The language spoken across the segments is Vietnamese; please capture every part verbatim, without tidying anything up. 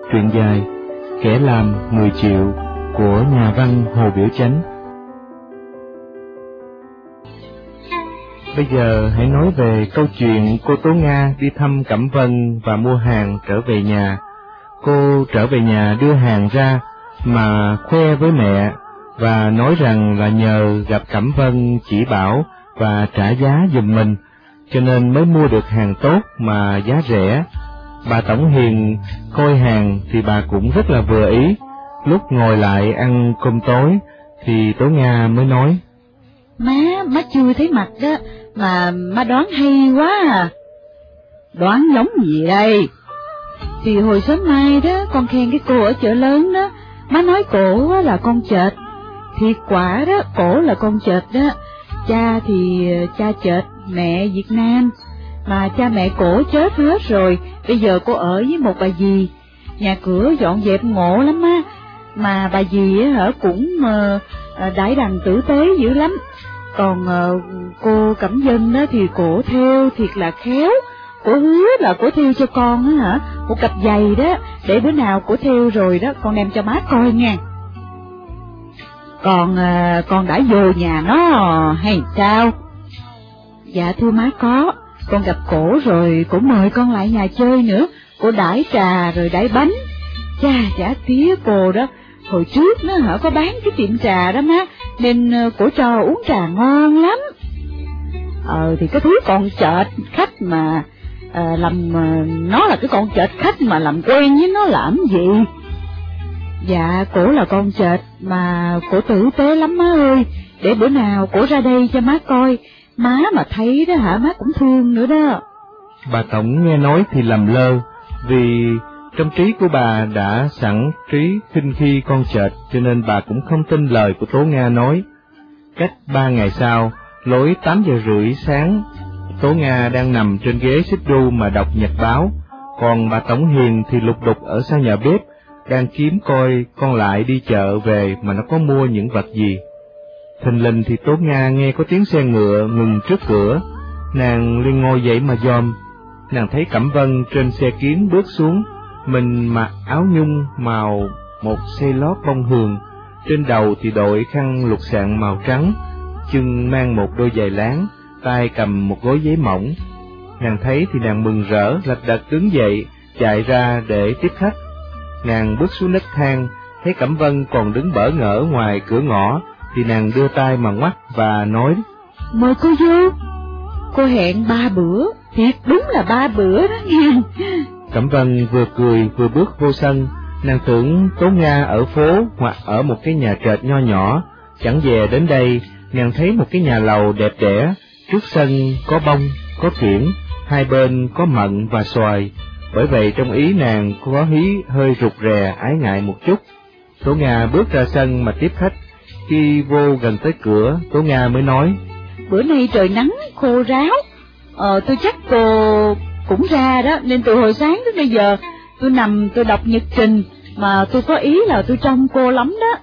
Truyện dài Kẻ làm mười triệu của nhà văn Hồ Biểu Chánh. Bây giờ hãy nói về câu chuyện cô Tố Nga đi thăm Cẩm Vân và mua hàng trở về nhà. Cô trở về nhà đưa hàng ra mà khoe với mẹ và nói rằng là nhờ gặp Cẩm Vân chỉ bảo và trả giá giùm mình, cho nên mới mua được hàng tốt mà giá rẻ. Bà Tổng Hiền coi hàng thì bà cũng rất là vừa ý. Lúc ngồi lại ăn cơm tối thì Tố Nga mới nói: Má, má chưa thấy mặt đó, mà má đoán hay quá à. Đoán giống gì đây? Thì hồi sớm mai đó, con khen cái cô ở chợ lớn đó, má nói cổ là con chệch. Thiệt quả đó, cổ là con chệch đó. Cha thì cha chệch, mẹ Việt Nam. Mà cha mẹ cổ chết hết rồi, bây giờ cô ở với một bà dì. Nhà cửa dọn dẹp ngộ lắm á. Mà bà dì á hả cũng uh, đãi đằng tử tế dữ lắm. Còn uh, cô Cẩm Vân đó thì cổ theo thiệt là khéo. Cổ hứa là cổ theo cho con á hả một cặp giày đó, để bữa nào cổ theo rồi đó con đem cho má coi nha. Còn uh, con đã vô nhà nó hay sao? Dạ thưa má có. Con gặp cổ rồi, cổ mời con lại nhà chơi nữa, cổ đãi trà rồi đãi bánh. Cha chả tía cô đó, hồi trước nó hả có bán cái tiệm trà đó má, nên cổ cho uống trà ngon lắm. Ờ thì cái thứ con chệch khách mà à, làm nó là cái con chệch khách mà làm quen với nó làm gì? Dạ cổ là con chệch mà cổ tử tế lắm má ơi, để bữa nào cổ ra đây cho má coi. Má mà thấy đó hả, má cũng thương nữa đó. Bà Tổng nghe nói thì lầm lơ, vì trong trí của bà đã sẵn trí khinh khi con chệch, cho nên bà cũng không tin lời của Tố Nga nói. Cách ba ngày sau, lối tám giờ rưỡi sáng, Tố Nga đang nằm trên ghế xích đu mà đọc nhật báo, còn bà Tổng Hiền thì lục đục ở sau nhà bếp, đang kiếm coi con lại đi chợ về mà nó có mua những vật gì. Thình lình thì Tố Nga nghe có tiếng xe ngựa ngừng trước cửa, nàng liền ngồi dậy mà dòm. Nàng thấy Cẩm Vân trên xe kiến bước xuống, mình mặc áo nhung màu một xê lót bông hường, trên đầu thì đội khăn lục sạn màu trắng, chân mang một đôi giày láng, tay cầm một gói giấy mỏng. Nàng thấy thì nàng mừng rỡ, lật đật đứng dậy, chạy ra để tiếp khách. Nàng bước xuống nấc thang, thấy Cẩm Vân còn đứng bỡ ngỡ ngoài cửa ngõ, thì nàng đưa tay mà ngoắt và nói: Mời cô vô. Cô hẹn ba bữa, thiệt đúng là ba bữa đó nha. Cẩm Vân vừa cười vừa bước vô sân, nàng tưởng Tố Nga ở phố hoặc ở một cái nhà trệt nho nhỏ. Chẳng dè đến đây, nàng thấy một cái nhà lầu đẹp đẽ, trước sân có bông, có kiển, hai bên có mận và xoài. Bởi vậy trong ý nàng có hí hơi rụt rè ái ngại một chút. Tố Nga bước ra sân mà tiếp khách. Khi vô gần tới cửa, Tố Nga mới nói: Bữa nay trời nắng khô ráo, ờ tôi chắc cô cũng ra đó, nên từ hồi sáng đến bây giờ tôi nằm tôi đọc nhật trình, mà tôi có ý là tôi trông cô lắm đó.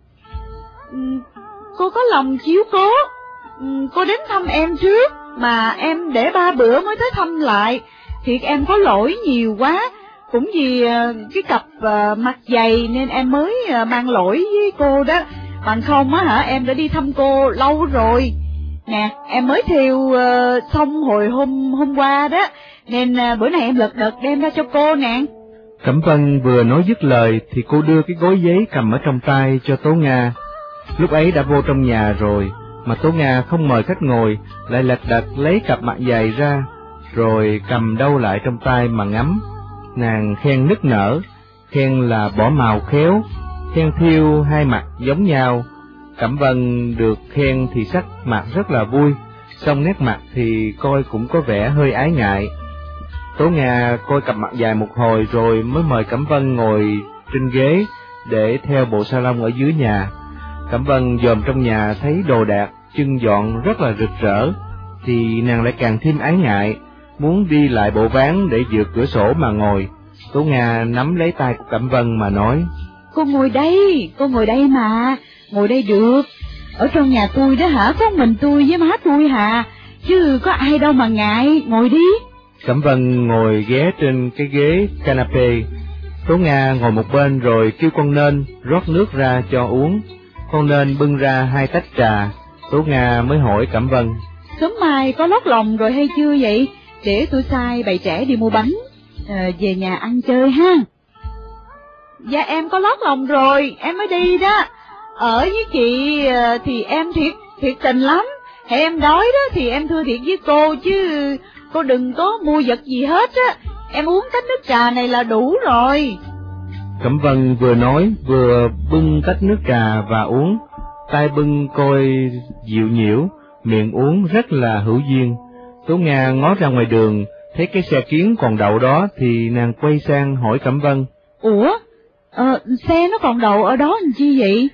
Ừ, cô có lòng chiếu cố, ừ, cô đến thăm em trước, mà em để ba bữa mới tới thăm lại, thiệt em có lỗi nhiều quá. Cũng vì cái cặp uh, mặt dày nên em mới uh, mang lỗi với cô đó. Bằng không á hả, em đã đi thăm cô lâu rồi. Nè, em mới thiêu uh, xong hồi hôm hôm qua đó, nên uh, bữa nay em lật đật đem ra cho cô nè. Cẩm Vân vừa nói dứt lời thì cô đưa cái gói giấy cầm ở trong tay cho Tố Nga. Lúc ấy đã vô trong nhà rồi, mà Tố Nga không mời khách ngồi, lại lật đật lấy cặp mặt dày ra, rồi cầm đâu lại trong tay mà ngắm. Nàng khen nức nở, khen là bỏ màu khéo, khen thiêu hai mặt giống nhau. Cẩm Vân được khen thì sắc mặt rất là vui, song nét mặt thì coi cũng có vẻ hơi ái ngại. Tố Nga coi cặp mặt dài một hồi rồi mới mời Cẩm Vân ngồi trên ghế để theo bộ salon ở dưới nhà. Cẩm Vân dòm trong nhà thấy đồ đạc trưng dọn rất là rực rỡ, thì nàng lại càng thêm ái ngại, muốn đi lại bộ ván để vượt cửa sổ mà ngồi. Tố Nga nắm lấy tay của Cẩm Vân mà nói: Cô ngồi đây, cô ngồi đây mà, ngồi đây được. Ở trong nhà tôi đó hả, có mình tôi với má tôi hà, chứ có ai đâu mà ngại, ngồi đi. Cẩm Vân ngồi ghé trên cái ghế canapé, Tố Nga ngồi một bên rồi kêu con Nên rót nước ra cho uống. Con Nên bưng ra hai tách trà. Tố Nga mới hỏi Cẩm Vân: Sớm mai có lót lòng rồi hay chưa vậy? Để tôi sai bày trẻ đi mua bánh, à, về nhà ăn chơi ha. Dạ em có lót lòng rồi, em mới đi đó. Ở với chị thì em thiệt, thiệt tình lắm. Hễ em đói đó thì em thưa thiệt với cô, chứ cô đừng có mua vật gì hết á. Em uống tách nước trà này là đủ rồi. Cẩm Vân vừa nói vừa bưng tách nước trà và uống, tay bưng coi dịu nhiễu, miệng uống rất là hữu duyên. Tố Nga ngó ra ngoài đường, thấy cái xe kiến còn đậu đó thì nàng quay sang hỏi Cẩm Vân: Ủa, ờ, xe nó còn đậu ở đó làm chi vậy?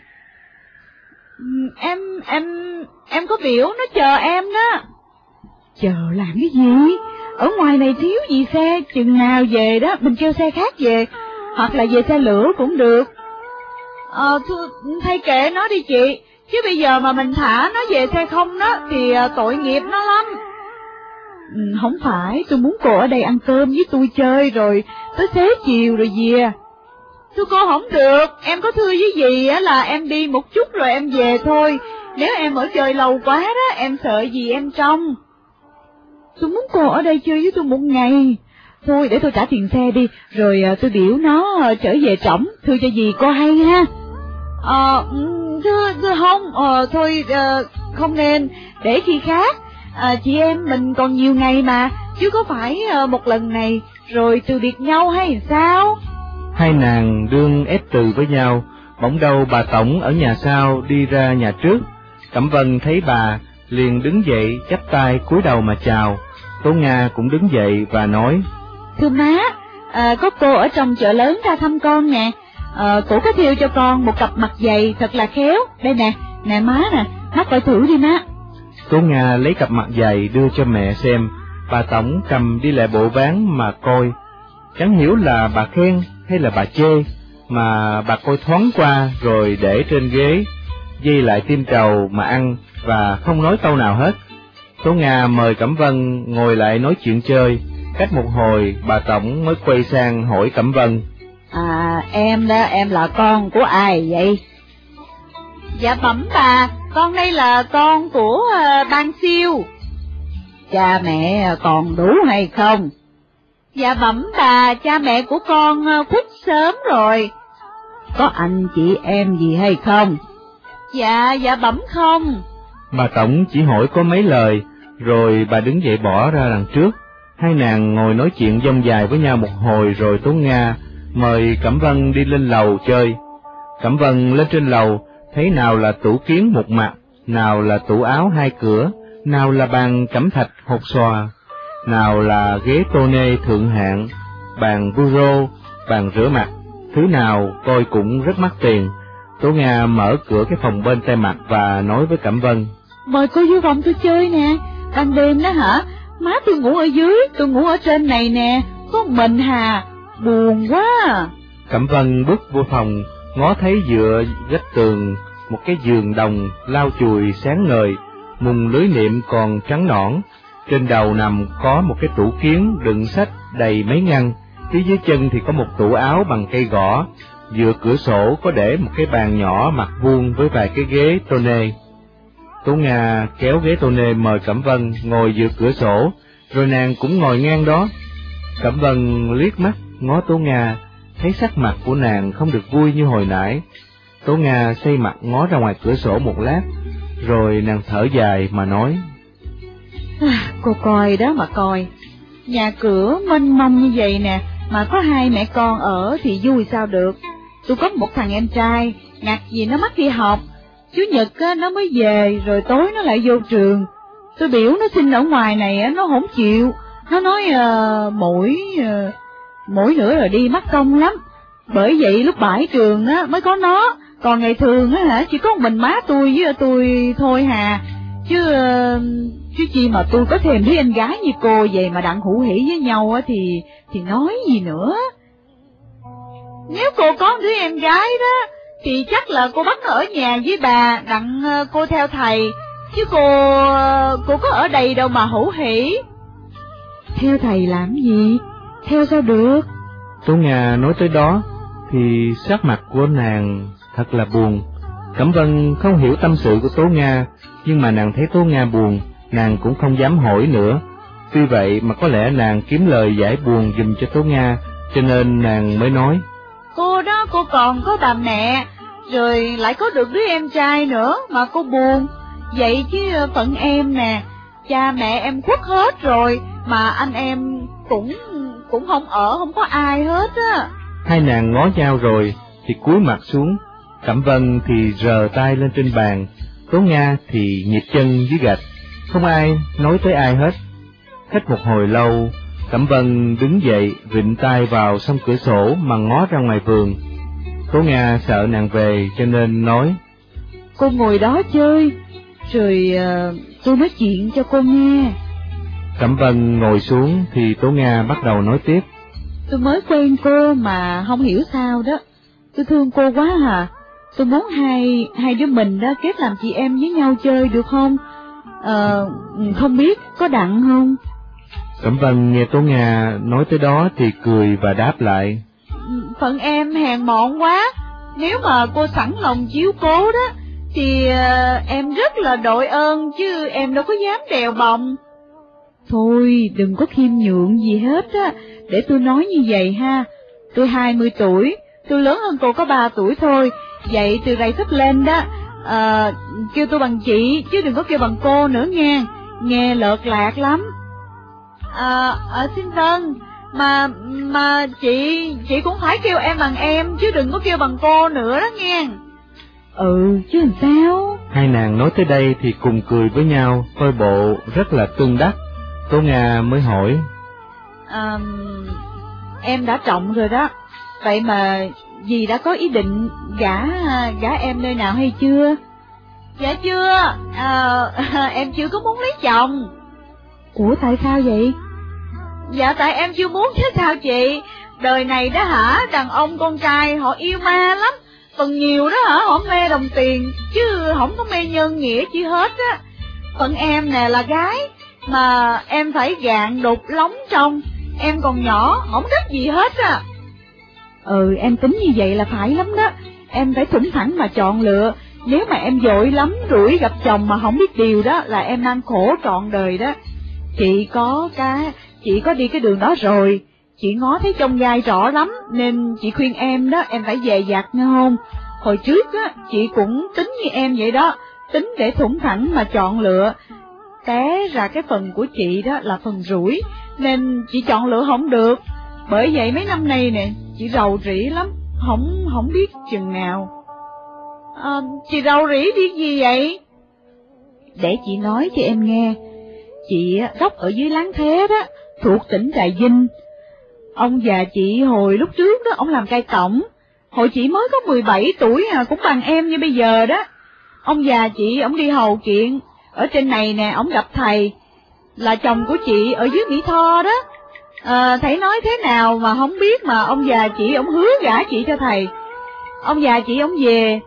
Em, em, em có biểu nó chờ em đó. Chờ làm cái gì? Ở ngoài này thiếu gì xe, chừng nào về đó mình kêu xe khác về, hoặc là về xe lửa cũng được. Ờ, thôi, thay kệ nó đi chị, chứ bây giờ mà mình thả nó về xe không đó thì tội nghiệp nó lắm. Ừ, không phải, tôi muốn cô ở đây ăn cơm với tôi chơi rồi tới xế chiều rồi về. Thưa cô không được, em có thưa với dì á là em đi một chút rồi em về thôi. Nếu em ở chơi lâu quá đó, em sợ dì em trông. Tôi muốn cô ở đây chơi với tôi một ngày. Thôi để tôi trả tiền xe đi, rồi tôi biểu nó trở về trỏng, thưa cho dì cô hay ha. Ờ, thưa, thưa không, ờ, thôi ờ, không nên, để khi khác. À, chị em mình còn nhiều ngày mà, chứ có phải uh, một lần này rồi từ biệt nhau hay sao? Hai nàng đương ép từ với nhau, bỗng đâu bà Tổng ở nhà sau đi ra nhà trước. Cẩm Vân thấy bà liền đứng dậy chắp tay cúi đầu mà chào. Tố Nga cũng đứng dậy và nói: Thưa má, à, có cô ở trong chợ lớn ra thăm con nè. À, cổ có thiêu cho con một cặp mặt giày thật là khéo. Đây nè, nè má nè, má coi thử đi má. Tố Nga lấy cặp mặt giày đưa cho mẹ xem. Bà Tổng cầm đi lại bộ bán mà coi, chẳng hiểu là bà khen hay là bà chê, mà bà coi thoáng qua rồi để trên ghế, dây lại tim trầu mà ăn và không nói câu nào hết. Tố Nga mời Cẩm Vân ngồi lại nói chuyện chơi. Cách một hồi bà Tổng mới quay sang hỏi Cẩm Vân: À, em đó, em là con của ai vậy? Dạ bẩm bà, con đây là con của uh, ban Siêu. Cha mẹ còn đủ hay không? Dạ bẩm bà, cha mẹ của con uh, khuất sớm rồi. Có anh chị em gì hay không? Dạ, dạ bẩm không. Bà Tổng chỉ hỏi có mấy lời, rồi bà đứng dậy bỏ ra đằng trước. Hai nàng ngồi nói chuyện dông dài với nhau một hồi rồi Tố Nga mời Cẩm Vân đi lên lầu chơi. Cẩm Vân lên trên lầu, thấy nào là tủ kiến một mặt, nào là tủ áo hai cửa, nào là bàn cẩm thạch hột xòa, nào là ghế tô nê thượng hạng, bàn bureau, bàn rửa mặt, thứ nào coi cũng rất mắc tiền. Tố Nga mở cửa cái phòng bên tay mặt và nói với Cẩm Vân: Mời cô vô phòng tôi chơi nè. Ban đêm đó hả? Má tôi ngủ ở dưới, tôi ngủ ở trên này nè, có mình hà, buồn quá. Cẩm Vân bước vô phòng, ngó thấy dựa vách tường một cái giường đồng lau chùi sáng ngời, mùng lưới niệm còn trắng nõn. Trên đầu nằm có một cái tủ kiến đựng sách đầy mấy ngăn, phía dưới chân thì có một tủ áo bằng cây gõ. Dựa cửa sổ có để một cái bàn nhỏ mặt vuông với vài cái ghế tô nê. Tố Nga kéo ghế tô nê mời Cẩm Vân ngồi dựa cửa sổ, rồi nàng cũng ngồi ngang đó. Cẩm Vân liếc mắt ngó Tố Nga, thấy sắc mặt của nàng không được vui như hồi nãy. Tố Nga xoay mặt ngó ra ngoài cửa sổ một lát, rồi nàng thở dài mà nói: À, cô coi đó mà coi, nhà cửa mênh mông như vậy nè, mà có hai mẹ con ở thì vui sao được. Tôi có một thằng em trai, ngặt gì nó mắc đi học, Chủ nhật á, nó mới về, rồi tối nó lại vô trường. Tôi biểu nó xin ở ngoài này á, nó không chịu. Nó nói uh, mỗi uh, mỗi nữa rồi đi mắc công lắm. Bởi vậy lúc bãi trường á mới có nó, còn ngày thường á hả chỉ có mình má tôi với tôi thôi hà. Chứ uh, chứ chi mà tôi có thêm đứa em gái như cô vậy mà đặng hữu hỉ với nhau á thì thì nói gì nữa. Nếu cô có đứa em gái đó thì chắc là cô bắt nó ở nhà với bà, đặng cô theo thầy, chứ cô cô có ở đây đâu mà hữu hỉ. Theo thầy làm gì? Theo sao được? Tố Nga nói tới đó thì sắc mặt của nàng thật là buồn. Cẩm Vân không hiểu tâm sự của Tố Nga, nhưng mà nàng thấy Tố Nga buồn, nàng cũng không dám hỏi nữa. Tuy vậy mà có lẽ nàng kiếm lời giải buồn giùm cho Tố Nga, cho nên nàng mới nói: Cô đó, cô còn có bà mẹ, rồi lại có được đứa em trai nữa mà cô buồn. Vậy chứ phận em nè, cha mẹ em khuất hết rồi, mà anh em cũng cũng không ở, không có ai hết á. Hai nàng ngó nhau rồi thì cúi mặt xuống. Cẩm Vân thì rờ tay lên trên bàn, Tố Nga thì nhịp chân dưới gạch, không ai nói tới ai hết. Hết một hồi lâu, Cẩm Vân đứng dậy vịn tay vào song cửa sổ mà ngó ra ngoài vườn. Tố Nga sợ nàng về cho nên nói: Cô ngồi đó chơi, rồi uh, tôi nói chuyện cho cô nghe. Cẩm Vân ngồi xuống thì Tố Nga bắt đầu nói tiếp: Tôi mới quen cô mà không hiểu sao đó, tôi thương cô quá hả. Tôi muốn hai hai đứa mình đó kết làm chị em với nhau chơi được không? Ờ, không biết có đặng không? Cẩm Vân nghe Tố Nga nói tới đó thì cười và đáp lại: Phận em hèn mọn quá, nếu mà cô sẵn lòng chiếu cố đó, thì uh, em rất là đội ơn, chứ em đâu có dám đèo bồng. Thôi, đừng có khiêm nhượng gì hết á, để tôi nói như vậy ha. Tôi hai mươi tuổi, tôi lớn hơn cô có ba tuổi thôi, vậy từ đây sắp lên đó, à, kêu tôi bằng chị, chứ đừng có kêu bằng cô nữa nghe, nghe lợt lạc lắm. À, à, xin vâng, mà mà chị chị cũng phải kêu em bằng em, chứ đừng có kêu bằng cô nữa đó nghe. Ừ, chứ làm sao? Hai nàng nói tới đây thì cùng cười với nhau, coi bộ rất là tương đắc. Tố Nga mới hỏi: à, Em đã trọng rồi đó, vậy mà dì đã có ý định gả gả em nơi nào hay chưa? Dạ chưa, à, em chưa có muốn lấy chồng. Ủa tại sao vậy? Dạ tại em chưa muốn chứ sao chị, đời này đó hả, đàn ông con trai họ yêu ma lắm, phần nhiều đó hả, họ mê đồng tiền, chứ không có mê nhân nghĩa chi hết á. Phận em nè là gái, mà em phải gạn đục lóng trong, em còn nhỏ, không thích gì hết á. Ừ, em tính như vậy là phải lắm đó, em phải thủng thẳng mà chọn lựa, nếu mà em vội lắm rủi gặp chồng mà không biết điều đó là em mang khổ trọn đời đó. Chị có cái, chị có đi cái đường đó rồi, chị ngó thấy trông gai rõ lắm, nên chị khuyên em đó, em phải dè dặt nghe không? Hồi trước á, chị cũng tính như em vậy đó, tính để thủng thẳng mà chọn lựa, té ra cái phần của chị đó là phần rủi, nên chị chọn lựa không được. Bởi vậy mấy năm nay nè, chị rầu rĩ lắm, không không biết chừng nào. À, chị rầu rĩ biết gì vậy? Để chị nói cho em nghe. Chị gốc ở dưới Láng Thế đó, thuộc tỉnh Trà Vinh. Ông già chị hồi lúc trước đó, ông làm cai tổng. Hồi chị mới có mười bảy tuổi à, cũng bằng em như bây giờ đó. Ông già chị, ông đi hầu kiện. Ở trên này nè, ông gặp thầy, là chồng của chị ở dưới Mỹ Tho đó. À, thầy nói thế nào mà không biết, mà ông già chị, ông hứa gả chị cho thầy. Ông già chị, ông về,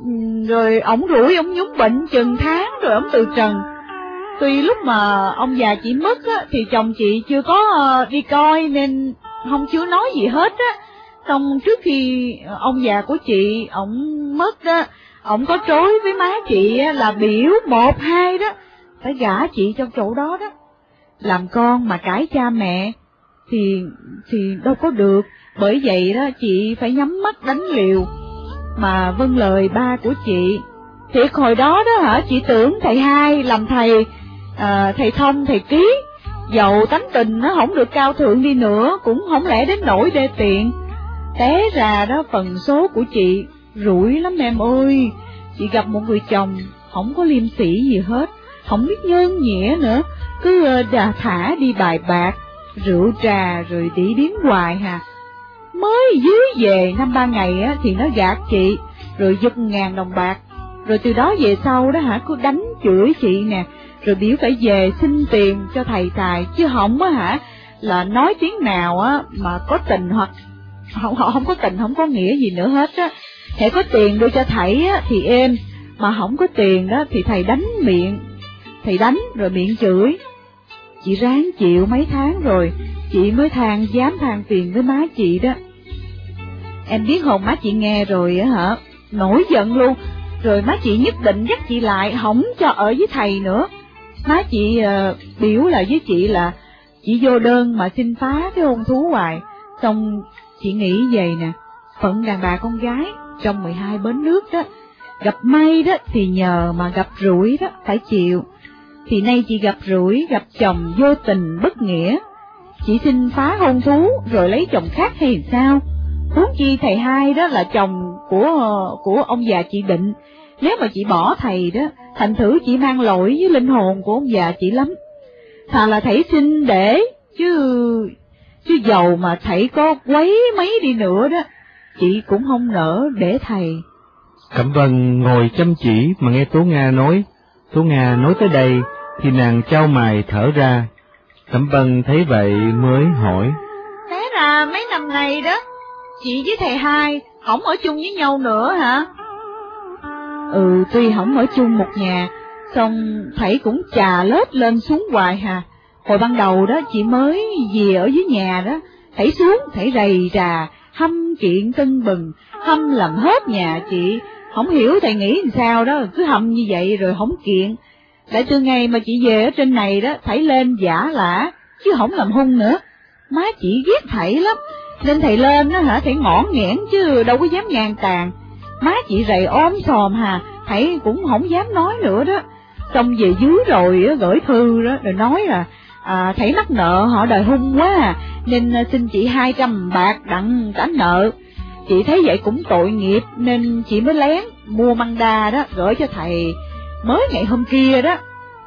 rồi ông rủi, ông nhúng bệnh chừng tháng, rồi ông từ trần. Tuy lúc mà ông già chị mất á, thì chồng chị chưa có uh, đi coi nên không chưa nói gì hết á. Xong trước khi ông già của chị, ổng mất á, ổng có trối với má chị á, là biểu một hai đó, phải gả chị trong chỗ đó đó. Làm con mà cãi cha mẹ thì thì đâu có được, bởi vậy đó chị phải nhắm mắt đánh liều mà vâng lời ba của chị. Thiệt hồi đó đó hả, chị tưởng thầy hai làm thầy, à, thầy thông, thầy ký, dầu tánh tình nó không được cao thượng đi nữa cũng không lẽ đến nỗi đê tiện. Té ra đó phần số của chị rủi lắm em ơi. Chị gặp một người chồng không có liêm sỉ gì hết, không biết nhân nghĩa nữa, cứ đà thả đi bài bạc, rượu trà rồi đĩ điếm hoài hà. Mới dưới về năm ba ngày á thì nó gạt chị, rồi giật ngàn đồng bạc, rồi từ đó về sau đó hả, cứ đánh chửi chị nè, rồi biểu phải về xin tiền cho thầy tài, chứ không á hả là nói tiếng nào á mà có tình, hoặc không, họ không có tình không có nghĩa gì nữa hết á. Thầy có tiền đưa cho thầy á thì êm, mà không có tiền đó thì thầy đánh miệng, thầy đánh rồi miệng chửi. Chị ráng chịu mấy tháng rồi, chị mới than dám than phiền với má chị đó. Em biết hồn má chị nghe rồi á hả, nổi giận luôn, rồi má chị nhất định dắt chị lại, không cho ở với thầy nữa. Má chị uh, biểu là với chị là chị vô đơn mà xin phá cái hôn thú hoài. Xong chị nghĩ vậy nè, phận đàn bà con gái trong mười hai bến nước đó, gặp may đó thì nhờ, mà gặp rủi đó phải chịu. Thì nay chị gặp rủi, gặp chồng vô tình bất nghĩa, chị xin phá hôn thú rồi lấy chồng khác hay sao? Huống chi thầy hai đó là chồng của của ông già chị Định. Nếu mà chị bỏ thầy đó, thành thử chị mang lỗi với linh hồn của ông già chị lắm. Thà là thầy xin để, chứ chứ dầu mà thầy có quấy mấy đi nữa đó, chị cũng không nỡ để thầy. Cẩm Vân ngồi chăm chỉ mà nghe Tố Nga nói. Tố Nga nói tới đây thì nàng chau mày thở ra. Cẩm Vân thấy vậy mới hỏi: Thế là mấy năm nay đó, chị với thầy hai không ở chung với nhau nữa hả? Ừ, tuy không ở chung một nhà, xong thầy cũng chà lết lên xuống hoài hà. Hồi ban đầu đó chị mới về ở dưới nhà đó, thầy xuống, thầy rầy rà, hâm kiện tưng bừng, hâm làm hết nhà chị. Không hiểu thầy nghĩ làm sao đó, cứ hâm như vậy rồi không kiện. Lại từ ngày mà chị về ở trên này đó, thầy lên giả lả, chứ không làm hung nữa. Má chị ghét thầy lắm, nên thầy lên đó hả, thầy ngõn nghẽn chứ đâu có dám ngang tàn. Má chị rầy ôm sòm hà, thầy cũng không dám nói nữa đó. Xong về dưới rồi gửi thư đó, rồi nói là à, thầy mắc nợ họ đòi hung quá à, nên xin chị hai trăm bạc đặng trả nợ. Chị thấy vậy cũng tội nghiệp, nên chị mới lén mua măng đa đó gửi cho thầy mới ngày hôm kia đó.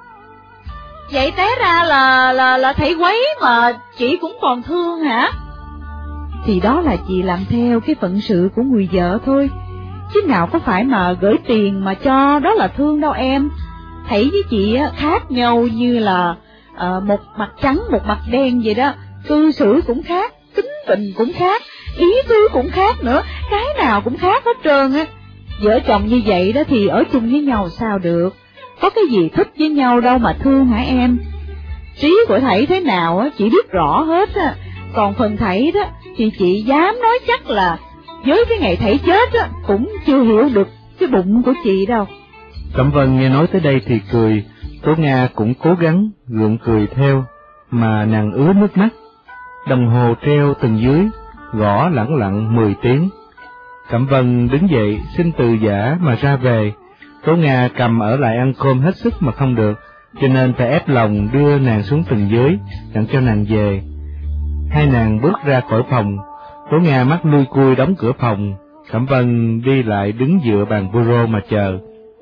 Vậy té ra là là là thầy quấy mà chị cũng còn thương hả? Thì đó là chị làm theo cái phận sự của người vợ thôi, chứ nào có phải mà gửi tiền mà cho đó là thương đâu em. Thầy với chị khác nhau như là à, một mặt trắng một mặt đen vậy đó, cư xử cũng khác, tính tình cũng khác, ý tứ cũng khác nữa, cái nào cũng khác hết trơn á. Vợ chồng như vậy đó thì ở chung với nhau sao được, có cái gì thích với nhau đâu mà thương hả em. Trí của thầy thế nào á chị biết rõ hết á, còn phần thầy đó thì chị dám nói chắc là với cái ngày thầy chết á cũng chưa hiểu được cái bụng của chị đâu. Cẩm Vân nghe nói tới đây thì cười. Tố Nga cũng cố gắng gượng cười theo, mà nàng ứa nước mắt. Đồng hồ treo từng dưới, gõ lẳng lặng mười tiếng. Cẩm Vân đứng dậy xin từ giả mà ra về. Tố Nga cầm ở lại ăn cơm hết sức mà không được, cho nên phải ép lòng đưa nàng xuống từng dưới, đặng cho nàng về. Hai nàng bước ra khỏi phòng. Tố Nga mắt lui cui đóng cửa phòng. Cẩm Vân đi lại đứng dựa bàn bureau mà chờ.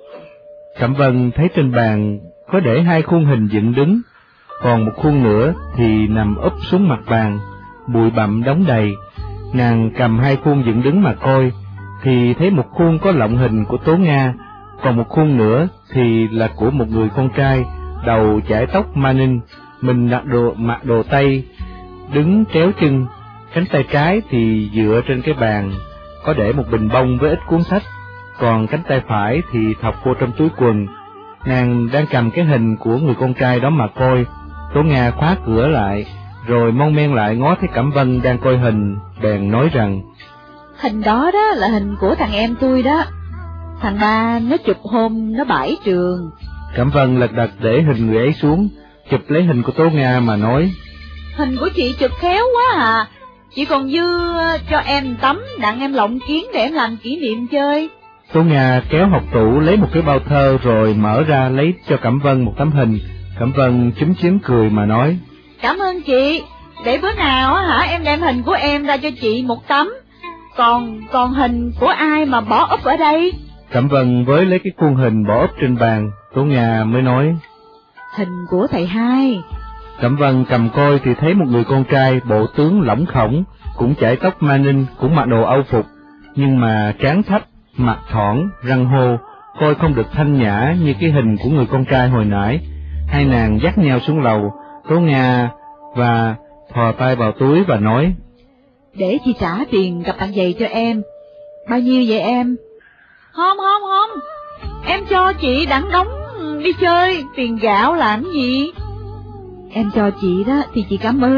Cẩm Vân thấy trên bàn có để hai khuôn hình dựng đứng, còn một khuôn nữa thì nằm úp xuống mặt bàn, bụi bặm đóng đầy. Nàng cầm hai khuôn dựng đứng mà coi, thì thấy một khuôn có lọng hình của Tố Nga, còn một khuôn nữa thì là của một người con trai, đầu chải tóc ma ninh, mình đặt đồ mặc đồ Tây, đứng tréo chân, cánh tay trái thì dựa trên cái bàn, có để một bình bông với ít cuốn sách, còn cánh tay phải thì thọc vô trong túi quần. Nàng đang cầm cái hình của người con trai đó mà coi. Tố Nga khóa cửa lại, rồi mon men lại ngó thấy Cẩm Vân đang coi hình, bèn nói rằng: Hình đó đó là hình của thằng em tôi đó, thằng ba nó chụp hôm nó bãi trường. Cẩm Vân lật đật để hình người ấy xuống, chụp lấy hình của Tố Nga mà nói: Hình của chị chụp khéo quá à, chị còn dư cho em tấm đặng em lộng kiến để em làm kỷ niệm chơi. Tố Nga kéo học tủ lấy một cái bao thơ rồi mở ra lấy cho Cẩm Vân một tấm hình. Cẩm Vân chúm chím cười mà nói: Cảm ơn chị, để bữa nào á hả em đem hình của em ra cho chị một tấm. Còn còn hình của ai mà bỏ úp ở đây? Cẩm Vân với lấy cái khuôn hình bỏ úp trên bàn. Tố Nga mới nói: Hình của thầy hai. Cẩm Vân cầm coi thì thấy một người con trai bộ tướng lỏng khổng, cũng chải tóc ma ninh, cũng mặc đồ Âu phục, nhưng mà trán thấp, mặt thỏn, răng hô, coi không được thanh nhã như cái hình của người con trai hồi nãy. Hai nàng dắt nhau xuống lầu. Tố Nga và thò tay vào túi và nói: Để chị trả tiền gặp bạn giày cho em. Bao nhiêu vậy em? Không không không, em cho chị đặng đóng đi chơi, tiền gạo làm gì? Em cho chị đó thì chị cảm ơn,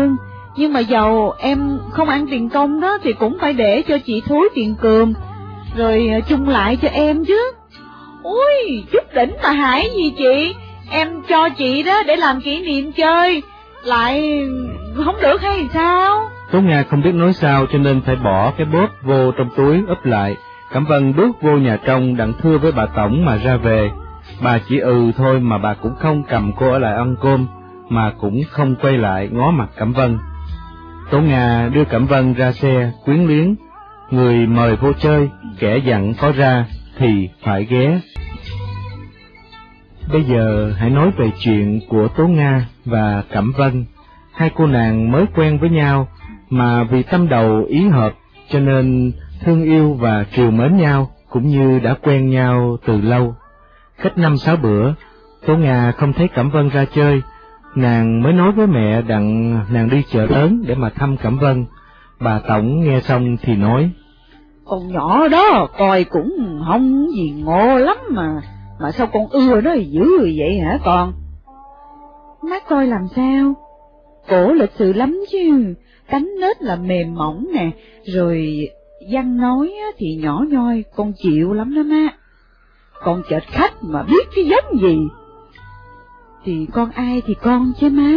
nhưng mà dầu em không ăn tiền công đó thì cũng phải để cho chị Thúi tiền cườm, rồi chung lại cho em chứ. Ui, chút đỉnh mà hại gì chị, em cho chị đó để làm kỷ niệm chơi, lại không được hay sao? Tố Nga không biết nói sao cho nên phải bỏ cái bóp vô trong túi úp lại. Cẩm Vân bước vô nhà trong đặng thưa với bà tổng mà ra về. Bà chỉ ừ thôi mà bà cũng không cầm cô ở lại ăn cơm, mà cũng không quay lại ngó mặt Cẩm Vân. Tố Nga đưa Cẩm Vân ra xe, quyến luyến. Người mời vô chơi, kẻ dặn có ra thì phải ghé. Bây giờ hãy nói về chuyện của Tố Nga và Cẩm Vân. Hai cô nàng mới quen với nhau, mà vì tâm đầu ý hợp cho nên thương yêu và trìu mến nhau, cũng như đã quen nhau từ lâu. Cách năm sáu bữa, Tố Nga không thấy Cẩm Vân ra chơi, nàng mới nói với mẹ đặng nàng đi chợ lớn để mà thăm Cẩm Vân. Bà tổng nghe xong thì nói: Con nhỏ đó coi cũng không gì ngộ lắm mà, mà sao con ưa nó dữ vậy hả con? Má coi làm sao? Cổ lịch sự lắm chứ, cánh nết là mềm mỏng nè, rồi văn nói thì nhỏ nhoi, con chịu lắm đó má. Con chợt khách mà biết cái giống gì thì con ai thì con chứ má.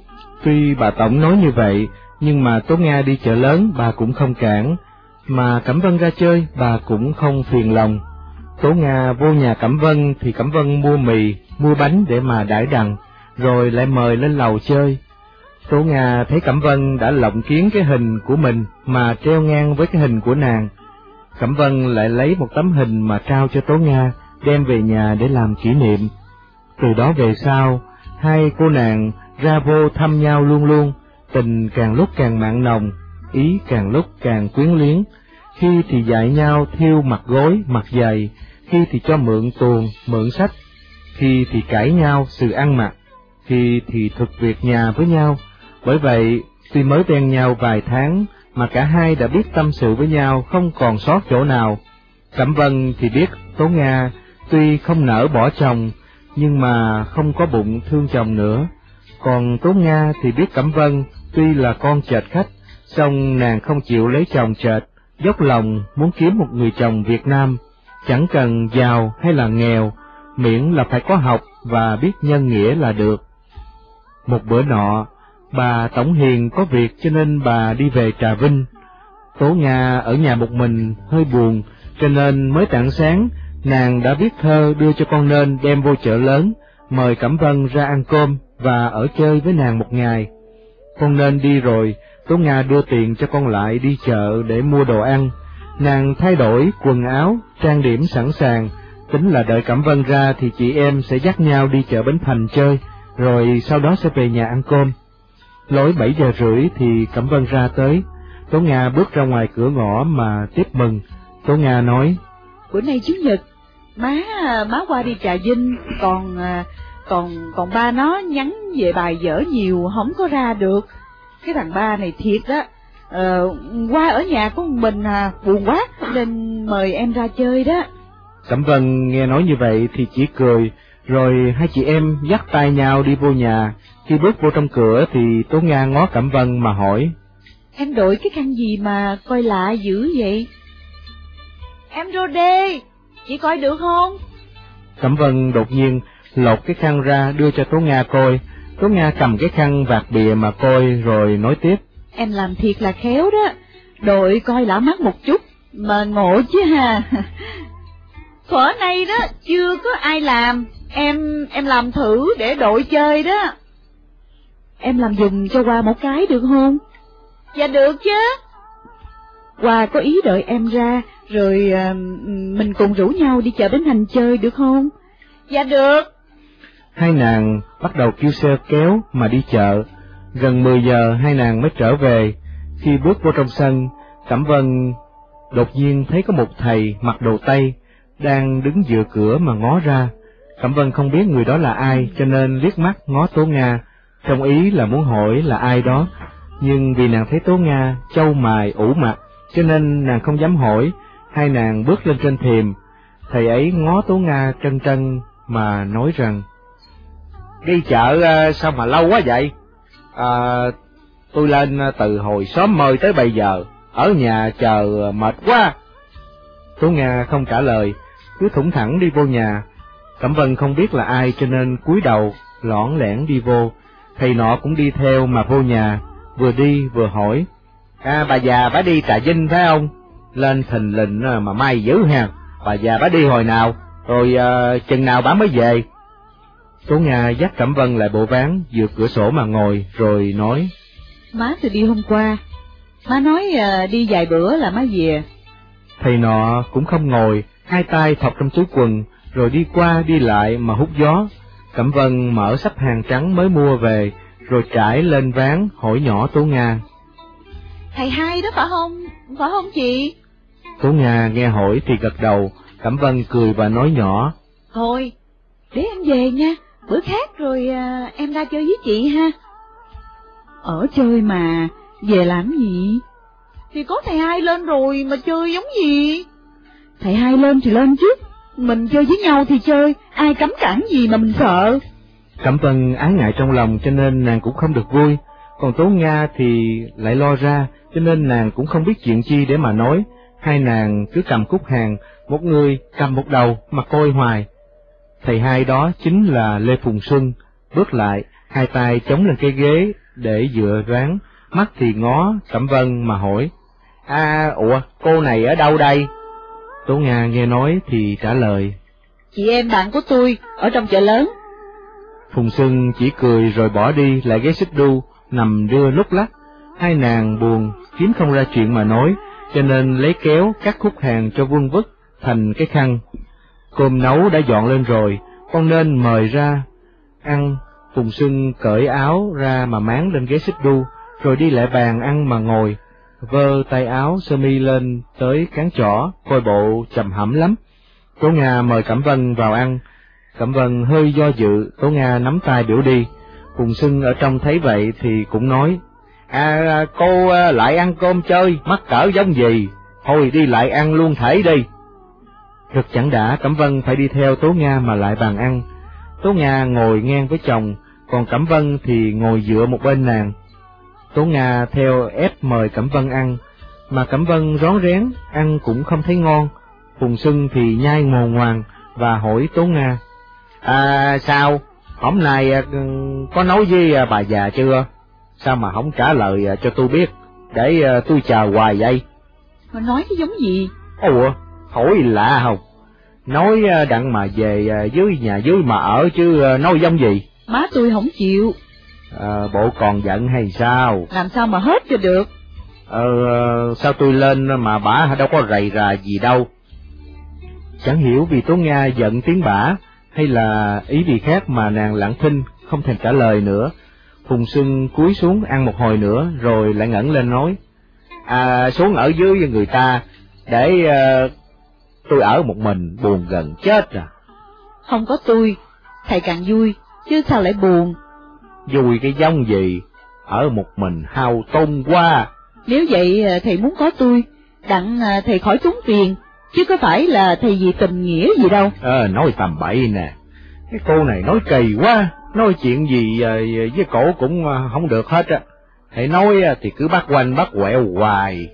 Tuy bà tổng nói như vậy, nhưng mà Tố Nga đi chợ lớn bà cũng không cản, mà Cẩm Vân ra chơi bà cũng không phiền lòng. Tố Nga vô nhà Cẩm Vân thì Cẩm Vân mua mì, mua bánh để mà đãi đằng, rồi lại mời lên lầu chơi. Tố Nga thấy Cẩm Vân đã lộng kiến cái hình của mình mà treo ngang với cái hình của nàng. Cẩm Vân lại lấy một tấm hình mà trao cho Tố Nga, đem về nhà để làm kỷ niệm. Từ đó về sau, hai cô nàng ra vô thăm nhau luôn luôn, tình càng lúc càng mặn nồng, ý càng lúc càng quyến luyến. Khi thì dạy nhau thiêu mặt gối, mặt giày, khi thì cho mượn tuồng, mượn sách, khi thì cãi nhau sự ăn mặc, khi thì thực việc nhà với nhau. Bởi vậy, tuy mới quen nhau vài tháng, mà cả hai đã biết tâm sự với nhau không còn sót chỗ nào. Cẩm Vân thì biết Tố Nga tuy không nỡ bỏ chồng, nhưng mà không có bụng thương chồng nữa. Còn Tố Nga thì biết Cẩm Vân tuy là con chệt khách, song nàng không chịu lấy chồng chệt, dốc lòng muốn kiếm một người chồng Việt Nam, chẳng cần giàu hay là nghèo, miễn là phải có học và biết nhân nghĩa là được. Một bữa nọ, bà Tổng Hiền có việc cho nên bà đi về Trà Vinh. Tố Nga ở nhà một mình hơi buồn, cho nên mới tảng sáng nàng đã viết thơ đưa cho con nên đem vô chợ lớn, mời Cẩm Vân ra ăn cơm và ở chơi với nàng một ngày. Con nên đi rồi, Tố Nga đưa tiền cho con lại đi chợ để mua đồ ăn. Nàng thay đổi quần áo, trang điểm sẵn sàng, tính là đợi Cẩm Vân ra thì chị em sẽ dắt nhau đi chợ Bến Thành chơi, rồi sau đó sẽ về nhà ăn cơm. Lối bảy giờ rưỡi thì Cẩm Vân ra tới. Tố Nga bước ra ngoài cửa ngõ mà tiếp mừng. Tố Nga nói: Bữa nay Chủ nhật, má má qua đi Trà Vinh, còn còn còn ba nó nhắn về bài vở nhiều không có ra được. Cái thằng ba này thiệt đó, ờ, qua ở nhà của mình à, buồn quá nên mời em ra chơi đó. Cẩm Vân nghe nói như vậy thì chỉ cười, rồi hai chị em dắt tay nhau đi vô nhà. Khi bước vô trong cửa thì Tố Nga ngó Cẩm Vân mà hỏi: Em đội cái khăn gì mà coi lạ dữ vậy? Em rô đê, chị coi được không? Cẩm Vân đột nhiên lột cái khăn ra đưa cho Tố Nga coi. Tố Nga cầm cái khăn vạt bìa mà coi rồi nói tiếp: Em làm thiệt là khéo đó, đội coi lạ mắt một chút mà ngộ chứ ha. Thuở nay đó chưa có ai làm, em em làm thử để đội chơi đó. Em làm dùm cho Hoa một cái được không? Dạ được chứ. Hoa có ý đợi em ra, rồi à, mình cùng rủ nhau đi chợ Bến Thành chơi được không? Dạ được. Hai nàng bắt đầu kêu xe kéo mà đi chợ. Gần mười giờ hai nàng mới trở về. Khi bước vô trong sân, Cẩm Vân đột nhiên thấy có một thầy mặc đồ Tây đang đứng dựa cửa mà ngó ra. Cẩm Vân không biết người đó là ai, cho nên liếc mắt ngó Tố Nga, trong ý là muốn hỏi là ai đó. Nhưng vì nàng thấy Tố Nga chau mày ủ mặt, cho nên nàng không dám hỏi. Hai nàng bước lên trên thềm. Thầy ấy ngó Tố Nga trân trân mà nói rằng: Đi chợ sao mà lâu quá vậy? À, tôi lên từ hồi sớm mời tới bây giờ, ở nhà chờ mệt quá. Tố Nga không trả lời, cứ thủng thẳng đi vô nhà. Cẩm Vân không biết là ai cho nên cúi đầu, lõn lẻn đi vô. Thầy nọ cũng đi theo mà vô nhà, vừa đi vừa hỏi, à bà già bả đi Trà Vinh phải không? Lên thình lình mà may dữ ha, bà già bả đi hồi nào, rồi uh, chừng nào bả mới về? Tố Nga dắt Cẩm Vân lại bộ ván, vượt cửa sổ mà ngồi, rồi nói, má từ đi hôm qua, má nói uh, đi vài bữa là má về. Thầy nọ cũng không ngồi, hai tay thọc trong túi quần, rồi đi qua đi lại mà hút gió. Cẩm Vân mở sắp hàng trắng mới mua về, rồi trải lên ván hỏi nhỏ Tố Nga, thầy hai đó phải không, phải không chị? Tố Nga nghe hỏi thì gật đầu. Cẩm Vân cười và nói nhỏ, thôi để em về nha, bữa khác rồi à, em ra chơi với chị ha. Ở chơi mà về làm gì? Thì có thầy hai lên rồi mà chơi giống gì? Thầy hai lên thì lên chứ, mình chơi với nhau thì chơi, ai cấm cản gì mà mình sợ. Cẩm Vân ái ngại trong lòng cho nên nàng cũng không được vui, còn Tố Nga thì lại lo ra, cho nên nàng cũng không biết chuyện chi để mà nói. Hai nàng cứ cầm cúc hàng, một người cầm một đầu mà coi hoài. Thầy hai đó chính là Lê Phùng Xuân, bước lại, hai tay chống lên cái ghế để dựa ván, mắt thì ngó Cẩm Vân mà hỏi, à, ủa, cô này ở đâu đây? Tố Nga nghe nói thì trả lời, chị em bạn của tôi, ở trong chợ lớn. Phùng Xuân chỉ cười rồi bỏ đi lại ghế xích đu, nằm đưa lúc lắc. Hai nàng buồn, kiếm không ra chuyện mà nói, cho nên lấy kéo cắt khúc hàng cho vuông vức thành cái khăn. Cơm nấu đã dọn lên rồi, con nên mời ra ăn. Phùng Xuân cởi áo ra mà máng lên ghế xích đu, rồi đi lại bàn ăn mà ngồi, vơ tay áo sơ mi lên tới cán chỏ, coi bộ trầm hẩm lắm. Tố Nga mời Cẩm Vân vào ăn. Cẩm Vân hơi do dự, Tố Nga nắm tay biểu đi. Phùng Xuân ở trong thấy vậy thì cũng nói, à, cô lại ăn cơm chơi, mắc cỡ giống gì, thôi đi lại ăn luôn thể đi. Rất chẳng đã, Cẩm Vân phải đi theo Tố Nga mà lại bàn ăn. Tố Nga ngồi ngang với chồng, còn Cẩm Vân thì ngồi dựa một bên nàng. Tố Nga theo ép mời Cẩm Vân ăn, mà Cẩm Vân rón rén, ăn cũng không thấy ngon. Phùng Xuân thì nhai ngồ ngoàng và hỏi Tố Nga, à sao, hôm nay có nói với bà già chưa? Sao mà không trả lời cho tôi biết, để tôi chờ hoài vậy? Mà nói cái giống gì? Ủa, hỏi lạ không? Nói đặng mà về dưới nhà dưới mà ở chứ nói giống gì? Má tôi không chịu. À, bộ còn giận hay sao? Làm sao mà hết cho được? Ờ, sao tôi lên mà bả đâu có rầy rà gì đâu. Chẳng hiểu vì Tố Nga giận tiếng bả, hay là ý gì khác mà nàng lặng thinh, không thèm trả lời nữa. Phùng Xuân cúi xuống ăn một hồi nữa, rồi lại ngẩng lên nói, à, xuống ở dưới người ta, để uh, tôi ở một mình buồn gần chết à. Không có tôi, thầy càng vui, chứ sao lại buồn? Vui cái giống gì, ở một mình hao tôn quá. Nếu vậy thầy muốn có tôi, đặng thầy khỏi tốn tiền, chứ có phải là thầy vì tình nghĩa gì đâu. Ờ, nói tầm bậy nè, cái cô này nói kỳ quá, nói chuyện gì với cổ cũng không được hết á. Hãy nói thì cứ bắt quanh bắt quẹo hoài.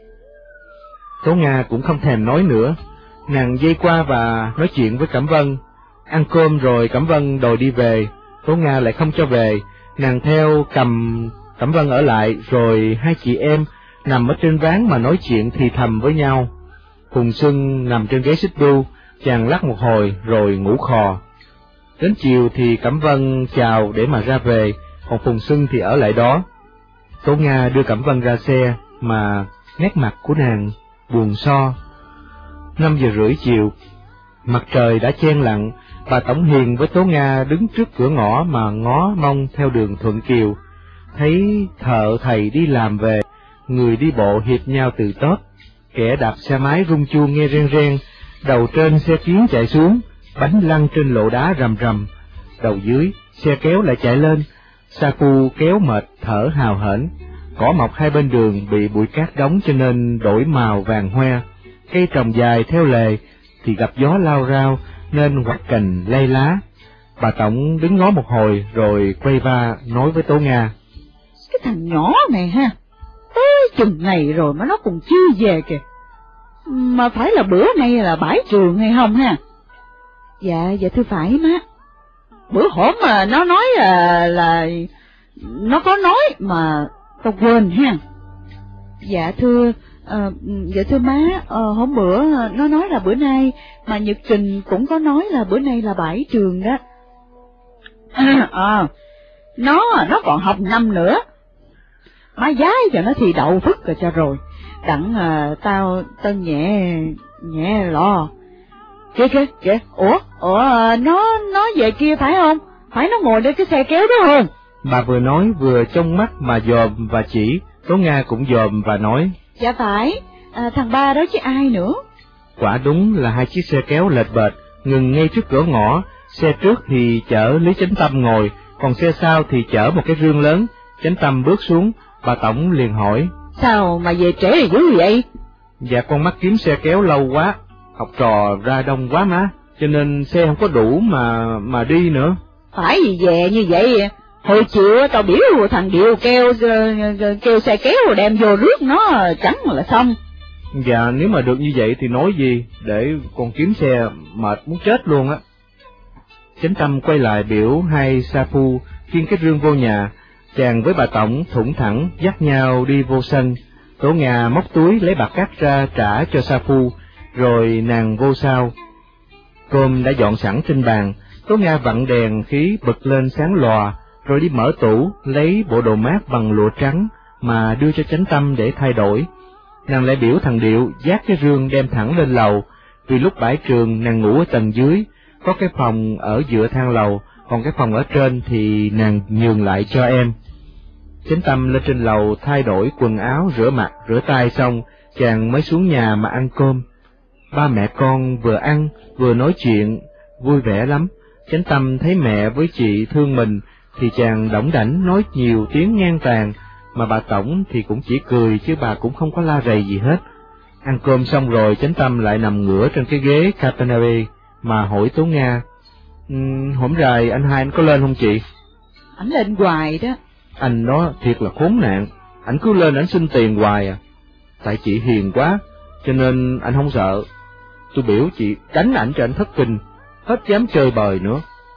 Tố Nga cũng không thèm nói nữa, nàng dây qua và nói chuyện với Cẩm Vân. Ăn cơm rồi Cẩm Vân đòi đi về, Tố Nga lại không cho về, nàng theo cầm Cẩm Vân ở lại, rồi hai chị em nằm ở trên ván mà nói chuyện thì thầm với nhau. Phùng Xuân nằm trên ghế xích đu, chàng lắc một hồi rồi ngủ khò. Đến chiều thì Cẩm Vân chào để mà ra về, còn Phùng Xuân thì ở lại đó. Tố Nga đưa Cẩm Vân ra xe, mà nét mặt của nàng buồn so. Năm giờ rưỡi chiều, mặt trời đã chen lặng, bà Tổng Hiền với Tố Nga đứng trước cửa ngõ mà ngó mong theo đường Thuận Kiều. Thấy thợ thầy đi làm về, người đi bộ hiệp nhau từ tóp, kẻ đạp xe máy rung chuông nghe reng reng, đầu trên xe kiến chạy xuống, bánh lăn trên lộ đá rầm rầm, đầu dưới xe kéo lại chạy lên, sa cu kéo mệt thở hào hển. Cỏ mọc hai bên đường bị bụi cát đóng cho nên đổi màu vàng hoe, cây trồng dài theo lề thì gặp gió lao rao nên quặt cành lay lá. Bà Tổng đứng ngó một hồi rồi quay va nói với Tố Nga, cái thằng nhỏ này ha, tới chừng này rồi mà nó còn chưa về kìa. Mà phải là bữa nay là bãi trường hay không ha? Dạ, dạ thưa phải má. Bữa hổm mà nó nói là, là nó có nói mà tao quên ha. Dạ thưa, à, dạ thưa má, à, hôm bữa nó nói là bữa nay, mà Nhật Trình cũng có nói là bữa nay là bãi trường đó. À, à, nó nó còn học năm nữa. Má giái cho nó thi đậu phức rồi cho rồi. Đặng à, tao tao nhẹ nhẹ lo. Kìa kìa kìa, ủa ủa nó nó về kia phải không? Phải nó ngồi lên cái xe kéo đó không? Bà vừa nói vừa trong mắt mà dòm và chỉ. Tố Nga cũng dòm và nói: Dạ phải, à, thằng ba đó chứ ai nữa. Quả đúng là hai chiếc xe kéo lệch bệch ngừng ngay trước cửa ngõ. Xe trước thì chở Lý Chánh Tâm ngồi, còn xe sau thì chở một cái rương lớn. Chánh Tâm bước xuống, bà Tổng liền hỏi: Sao mà về trễ dữ vậy? Dạ con mắc kiếm xe kéo lâu quá, học trò ra đông quá má, cho nên xe không có đủ mà mà đi nữa. Phải gì về như vậy? Hồi chiều tao biểu thằng Điệu kêu kêu xe kéo đem vô rước nó chẳng là xong. Dạ nếu mà được như vậy thì nói gì, để con kiếm xe mệt muốn chết luôn á. Chánh Tâm quay lại biểu hai sa phu khiêng cái rương vô nhà. Chàng với bà Tổng thủng thẳng dắt nhau đi vô sân. Tố Nga móc túi lấy bạc cát ra trả cho sa phu, rồi nàng vô sau. Cơm đã dọn sẵn trên bàn. Tố Nga vặn đèn khí bật lên sáng lòa, rồi đi mở tủ lấy bộ đồ mát bằng lụa trắng mà đưa cho Chánh Tâm để thay đổi. Nàng lại biểu thằng Điệu vác cái rương đem thẳng lên lầu, vì lúc bãi trường nàng ngủ ở tầng dưới, có cái phòng ở giữa thang lầu, còn cái phòng ở trên thì nàng nhường lại cho em. Chánh Tâm lên trên lầu thay đổi quần áo, rửa mặt, rửa tay xong, chàng mới xuống nhà mà ăn cơm. Ba mẹ con vừa ăn vừa nói chuyện vui vẻ lắm. Chánh Tâm thấy mẹ với chị thương mình thì chàng đỏng đảnh nói nhiều tiếng ngang tàn, mà bà Tổng thì cũng chỉ cười chứ bà cũng không có la rầy gì hết. Ăn cơm xong rồi Chánh Tâm lại nằm ngửa trên cái ghế canapé mà hỏi Tố Nga: um, hổm rày anh hai anh có lên không chị? Ảnh lên hoài đó. Anh đó thiệt là khốn nạn, ảnh cứ lên ảnh xin tiền hoài à. Tại chị hiền quá cho nên anh không sợ. Tôi biểu chị đánh ảnh cho ảnh thất kinh, hết dám chơi bời nữa.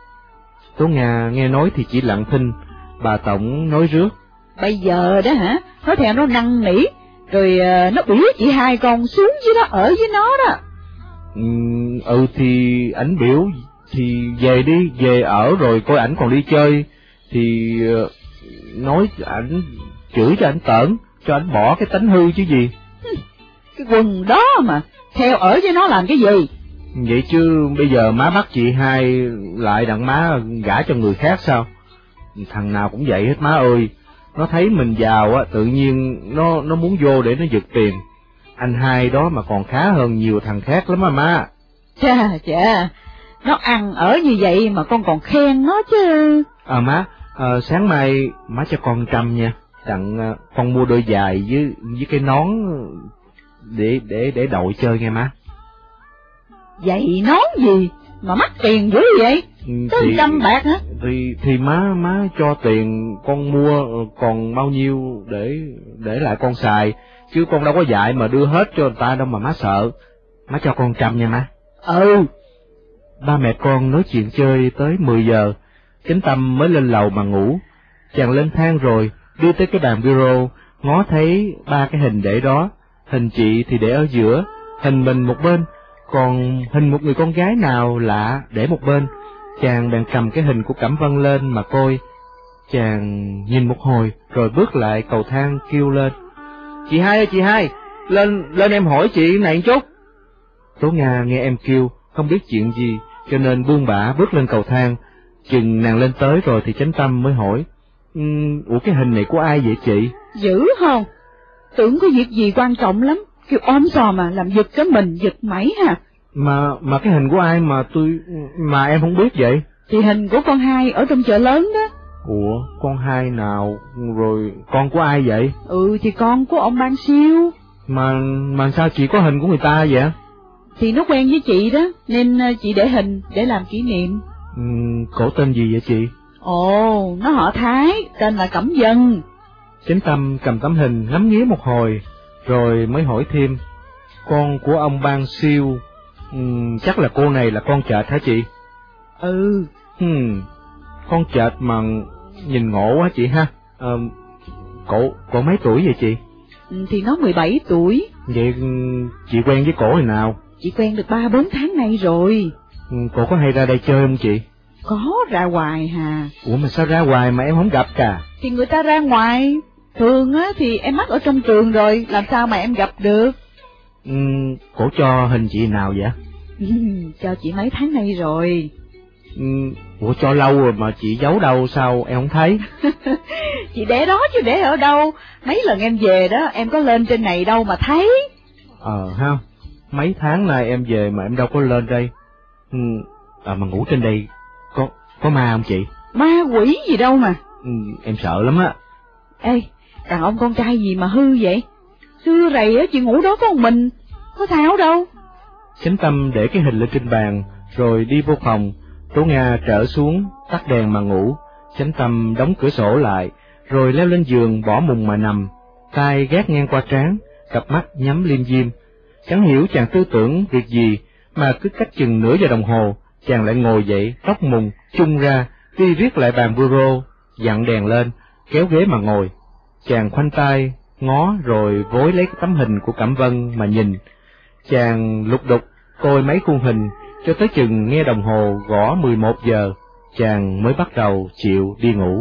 Tố Nga nghe nói thì chỉ lặng thinh. Bà Tổng nói rước: Bây giờ đó hả, nó thèm nó năn nỉ, rồi uh, nó biểu chị hai con xuống dưới đó ở với nó đó. Ừ, ừ thì ảnh biểu thì về đi, về ở rồi coi ảnh còn đi chơi thì uh, nói ảnh chửi cho ảnh tởn, cho ảnh bỏ cái tánh hư chứ gì. Cái quần đó mà theo ở với nó làm cái gì? Vậy chứ bây giờ má bắt chị hai lại đặng má gả cho người khác sao? Thằng nào cũng vậy hết má ơi. Nó thấy mình giàu á, tự nhiên nó nó muốn vô để nó giật tiền. Anh hai đó mà còn khá hơn nhiều thằng khác lắm á má. Chà chà, nó ăn ở như vậy mà con còn khen nó chứ. À má, à, sáng mai má cho con trăm nha. Đặng con mua đôi giày với với cái nón để để để đội chơi nghe má. Vậy nón gì mà mắc tiền dữ vậy? Tới trăm bạc hả? Thì thì má má cho tiền con mua còn bao nhiêu để để lại con xài, chứ con đâu có dạy mà đưa hết cho người ta đâu mà má sợ. Má cho con trăm nha má. Ừ. Ba mẹ con nói chuyện chơi tới mười giờ, Chánh Tâm mới lên lầu mà ngủ. Chàng lên thang rồi đưa tới cái bàn bureau, ngó thấy ba cái hình để đó. Hình chị thì để ở giữa, hình mình một bên, còn hình một người con gái nào lạ để một bên. Chàng bèn cầm cái hình của Cẩm Vân lên mà coi. Chàng nhìn một hồi rồi bước lại cầu thang kêu lên: Chị hai ơi chị hai, lên lên em hỏi chị này chút. Tố Nga nghe em kêu không biết chuyện gì cho nên buông bả bước lên cầu thang. Chừng nàng lên tới rồi thì Chánh Tâm mới hỏi: um, ủa cái hình này của ai vậy chị? Dữ không? Tưởng có việc gì quan trọng lắm, kêu ôm sò mà làm giật cái mình giật mẩy hả? Mà mà cái hình của ai mà tôi mà em không biết vậy? Thì hình của con hai ở trong chợ lớn đó. Ủa con hai nào rồi con của ai vậy? Ừ thì con của ông Ban Siêu. Mà mà sao chị có hình của người ta vậy? Thì nó quen với chị đó nên chị để hình để làm kỷ niệm. Ừ, cổ tên gì vậy chị? Ồ, nó họ Thái, tên là Cẩm Vân. Chánh Tâm cầm tấm hình ngắm nghía một hồi, rồi mới hỏi thêm, con của ông Ban Siêu, um, chắc là cô này là con chợt hả chị? Ừ. Hmm, con chợt mà nhìn ngộ quá chị ha. À, cổ, cổ mấy tuổi vậy chị? Ừ, thì nó mười bảy tuổi. Vậy chị quen với cổ hồi nào? Chị quen được ba bốn tháng nay rồi. Ừ, cổ có hay ra đây chơi không chị? Có ra hoài hà. Ủa mà sao ra hoài mà em không gặp cả? Thì người ta ra ngoài, thường á thì em mắc ở trong trường rồi, làm sao mà em gặp được. Ừ, cổ cho hình chị nào vậy? Ừ, cho chị mấy tháng nay rồi. Ừ, ủa cho lâu rồi mà chị giấu đâu sao em không thấy? Chị để đó chứ để ở đâu, mấy lần em về đó em có lên trên này đâu mà thấy. Ờ ha, mấy tháng nay em về mà em đâu có lên đây. Ừ, à mà ngủ trên đây có có ma không chị? Ma quỷ gì đâu mà. Ừ, em sợ lắm á. Ê, đàn ông con trai gì mà hư vậy? Xưa rày á chị ngủ đó có một mình, có tháo đâu. Chánh Tâm để cái hình lên trên bàn, rồi đi vô phòng. Tố Nga trở xuống, tắt đèn mà ngủ. Chánh Tâm đóng cửa sổ lại, rồi leo lên giường bỏ mùng mà nằm, tay gác ngang qua trán, cặp mắt nhắm liêm diêm. Chẳng hiểu chàng tư tưởng việc gì, mà cứ cách chừng nửa giờ đồng hồ, chàng lại ngồi dậy, tóc mùng, chung ra, đi riết lại bàn bureau, dặn đèn lên, kéo ghế mà ngồi. Chàng khoanh tay, ngó rồi vối lấy cái tấm hình của Cẩm Vân mà nhìn. Chàng lục đục, coi mấy khuôn hình, cho tới chừng nghe đồng hồ gõ mười một giờ, chàng mới bắt đầu chịu đi ngủ.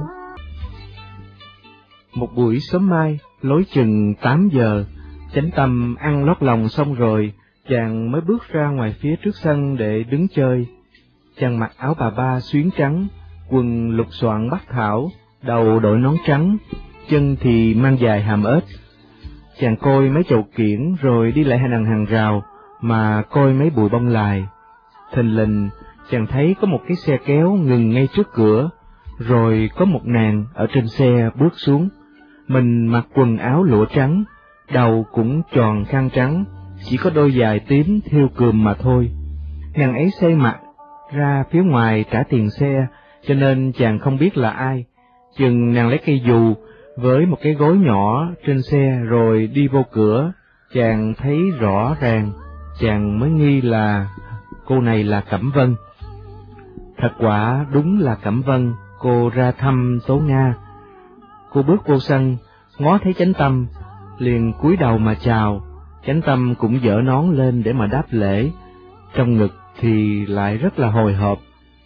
Một buổi sớm mai, lối chừng tám giờ, Chánh Tâm ăn lót lòng xong rồi, chàng mới bước ra ngoài phía trước sân để đứng chơi. Chàng mặc áo bà ba xuyến trắng, quần lục xoạn bắc thảo, đầu đội nón trắng, chân thì mang dài hàm ếch. Chàng coi mấy chậu kiển rồi đi lại hàng hàng rào, mà coi mấy bụi bông lài. Thình lình, chàng thấy có một cái xe kéo ngừng ngay trước cửa, rồi có một nàng ở trên xe bước xuống. Mình mặc quần áo lụa trắng, đầu cũng tròn khăn trắng, chỉ có đôi giày tím thêu cườm mà thôi. Nàng ấy xoay mặt ra phía ngoài trả tiền xe, cho nên chàng không biết là ai. Chừng nàng lấy cây dù với một cái gối nhỏ trên xe rồi đi vô cửa, chàng thấy rõ ràng, chàng mới nghi là cô này là Cẩm Vân. Thật quả đúng là Cẩm Vân, cô ra thăm Tố Nga. Cô bước vô sân, ngó thấy Chánh Tâm, liền cúi đầu mà chào. Chánh Tâm cũng giở nón lên để mà đáp lễ, trong ngực thì lại rất là hồi hộp.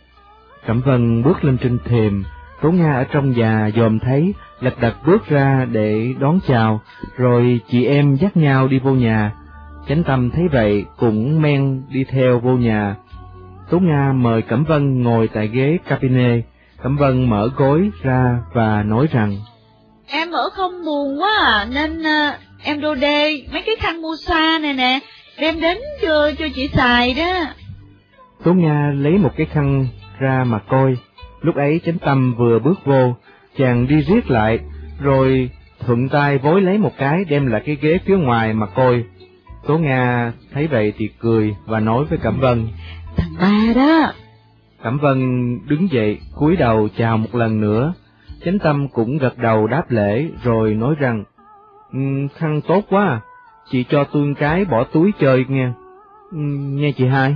Cẩm Vân bước lên trên thềm, Tố Nga ở trong nhà dòm thấy, lật đật bước ra để đón chào, rồi chị em dắt nhau đi vô nhà. Chánh Tâm thấy vậy cũng men đi theo vô nhà. Tố Nga mời Cẩm Vân ngồi tại ghế cabine. Cẩm Vân mở gối ra và nói rằng, em ở không buồn quá à, nên uh, em đô đê mấy cái khăn Musa này nè, đem đến cho, cho chị xài đó. Tố Nga lấy một cái khăn ra mà coi. Lúc ấy Chánh Tâm vừa bước vô, chàng đi riết lại, rồi thuận tay vối lấy một cái đem lại cái ghế phía ngoài mà coi. Tố Nga thấy vậy thì cười và nói với Cẩm Vân, thằng ba đó. Cẩm Vân đứng dậy, cúi đầu chào một lần nữa. Chánh Tâm cũng gật đầu đáp lễ, rồi nói rằng, um, khăn tốt quá à, chị cho tôi một cái bỏ túi chơi nghe. Um, nghe chị hai.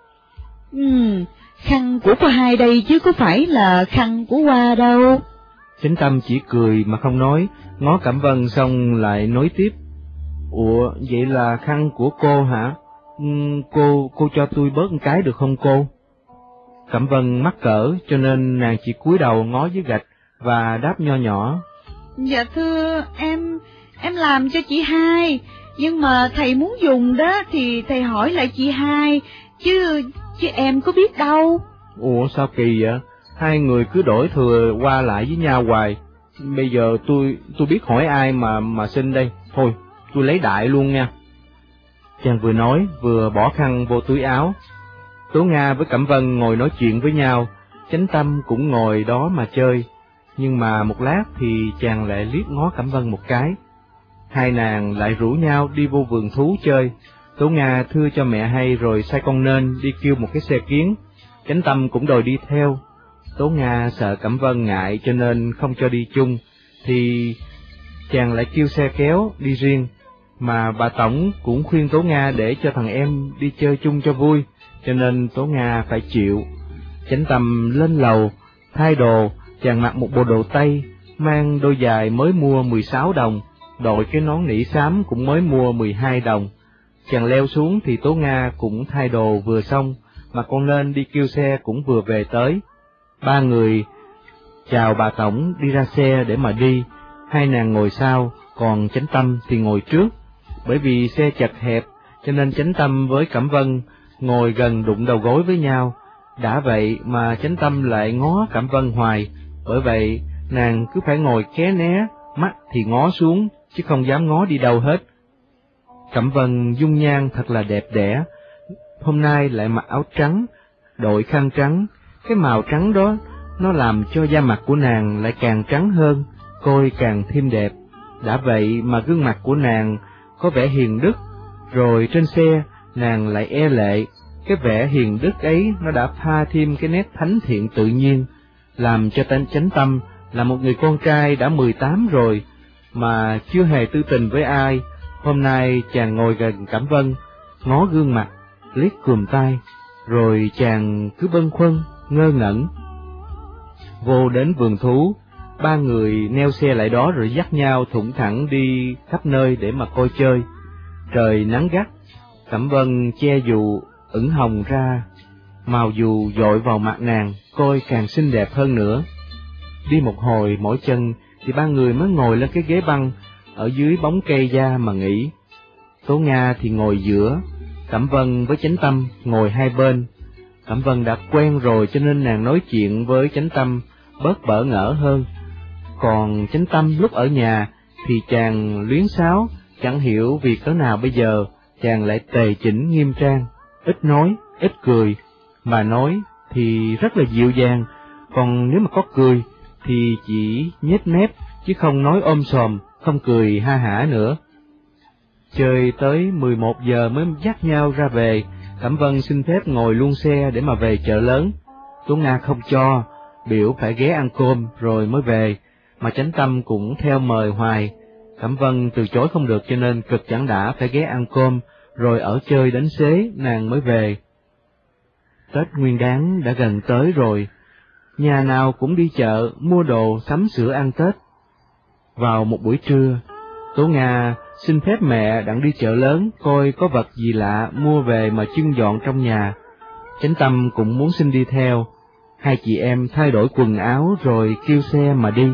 Ừ, khăn của cô hai đây chứ có phải là khăn của Hoa đâu. Chánh Tâm chỉ cười mà không nói, ngó Cẩm Vân xong lại nói tiếp, ủa vậy là khăn của cô hả? Um, cô cô cho tôi bớt một cái được không cô? Cẩm Vân mắc cỡ cho nên nàng chỉ cúi đầu ngó dưới gạch và đáp nho nhỏ, dạ thưa em em làm cho chị hai, nhưng mà thầy muốn dùng đó thì thầy hỏi lại chị hai, chứ chứ em có biết đâu. Ủa sao kỳ vậy? Hai người cứ đổi thừa qua lại với nhau hoài. Bây giờ tôi tôi biết hỏi ai mà mà xin đây. Thôi, tôi lấy đại luôn nha. Chàng vừa nói vừa bỏ khăn vô túi áo. Tố Nga với Cẩm Vân ngồi nói chuyện với nhau, Chánh Tâm cũng ngồi đó mà chơi. Nhưng mà một lát thì chàng lại liếc ngó Cẩm Vân một cái. Hai nàng lại rủ nhau đi vô vườn thú chơi. Tố Nga thưa cho mẹ hay rồi sai con nên đi kêu một cái xe kiến. Chánh Tâm cũng đòi đi theo. Tố Nga sợ Cẩm Vân ngại cho nên không cho đi chung, thì chàng lại kêu xe kéo đi riêng, mà bà Tổng cũng khuyên Tố Nga để cho thằng em đi chơi chung cho vui, cho nên Tố Nga phải chịu. Chánh Tâm lên lầu, thay đồ, chàng mặc một bộ đồ Tây, mang đôi giày mới mua mười sáu đồng, đội cái nón nỉ xám cũng mới mua mười hai đồng. Chàng leo xuống thì Tố Nga cũng thay đồ vừa xong, mà con lên đi kêu xe cũng vừa về tới. Ba người chào bà Tổng đi ra xe để mà đi, hai nàng ngồi sau, còn Chánh Tâm thì ngồi trước. Bởi vì xe chật hẹp, cho nên Chánh Tâm với Cẩm Vân ngồi gần đụng đầu gối với nhau. Đã vậy mà Chánh Tâm lại ngó Cẩm Vân hoài, bởi vậy nàng cứ phải ngồi ké né, mắt thì ngó xuống, chứ không dám ngó đi đâu hết. Cẩm Vân dung nhan thật là đẹp đẽ, hôm nay lại mặc áo trắng, đội khăn trắng, cái màu trắng đó nó làm cho da mặt của nàng lại càng trắng hơn, coi càng thêm đẹp. Đã vậy mà gương mặt của nàng có vẻ hiền đức, rồi trên xe nàng lại e lệ, cái vẻ hiền đức ấy nó đã pha thêm cái nét thánh thiện tự nhiên, làm cho tên Chánh Tâm là một người con trai đã mười tám rồi, mà chưa hề tư tình với ai. Hôm nay chàng ngồi gần Cẩm Vân, ngó gương mặt, liếc cùm tay, rồi chàng cứ bâng khuâng, ngơ ngẩn. Vô đến vườn thú, ba người neo xe lại đó rồi dắt nhau thủng thẳng đi khắp nơi để mà coi chơi. Trời nắng gắt, Cẩm Vân che dù ửng hồng ra, màu dù dội vào mặt nàng, coi càng xinh đẹp hơn nữa. Đi một hồi mỏi chân thì ba người mới ngồi lên cái ghế băng ở dưới bóng cây da mà nghỉ. Tố Nga thì ngồi giữa, Cẩm Vân với Chánh Tâm ngồi hai bên. Cẩm Vân đã quen rồi cho nên nàng nói chuyện với Chánh Tâm bớt bỡ ngỡ hơn. Còn Chánh Tâm lúc ở nhà thì chàng luyến sáo, chẳng hiểu vì cớ nào bây giờ chàng lại tề chỉnh nghiêm trang, ít nói, ít cười, mà nói thì rất là dịu dàng, còn nếu mà có cười thì chỉ nhếch mép chứ không nói ôm sòm, không cười ha hả nữa. Chơi tới mười một giờ mới dắt nhau ra về. Cẩm Vân xin phép ngồi luôn xe để mà về chợ lớn. Tố Nga không cho, biểu phải ghé ăn cơm rồi mới về, mà Chánh Tâm cũng theo mời hoài. Cẩm Vân từ chối không được cho nên cực chẳng đã phải ghé ăn cơm, rồi ở chơi đánh xế nàng mới về. Tết Nguyên Đán đã gần tới rồi, nhà nào cũng đi chợ mua đồ sắm sửa ăn Tết. Vào một buổi trưa, Tố Nga xin phép mẹ đặng đi chợ lớn coi có vật gì lạ mua về mà trưng dọn trong nhà. Chánh Tâm cũng muốn xin đi theo. Hai chị em thay đổi quần áo rồi kêu xe mà đi.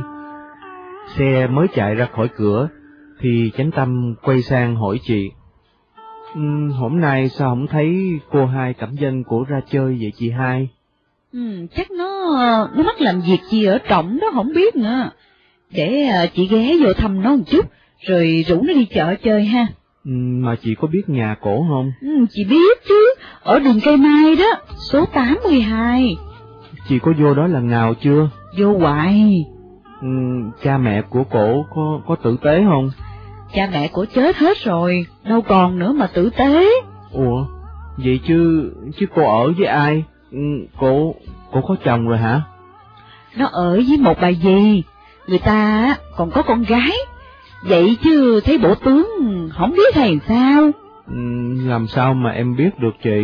Xe mới chạy ra khỏi cửa thì Chánh Tâm quay sang hỏi chị: um, hôm nay sao không thấy cô hai Cẩm Vân của ra chơi vậy chị hai? Ừ, chắc nó nó mắc làm việc gì ở trọng đó không biết nữa. Để chị ghé vô thăm nó một chút, rồi rủ nó đi chợ chơi ha. Ừ, mà chị có biết nhà cổ không? Ừ, chị biết chứ, ở đường Cây Mai đó, số tám mươi hai. Chị có vô đó lần nào chưa? Vô hoài. Ừ, cha mẹ của cổ có có tử tế không? Cha mẹ cổ chết hết rồi, đâu còn nữa mà tử tế. Ủa, vậy chứ chứ cô ở với ai? Ừ, cổ cổ có chồng rồi hả? Nó ở với một bà dì, người ta còn có con gái. Vậy chứ thấy bộ tướng không biết hay sao? Ừ, làm sao mà em biết được chị?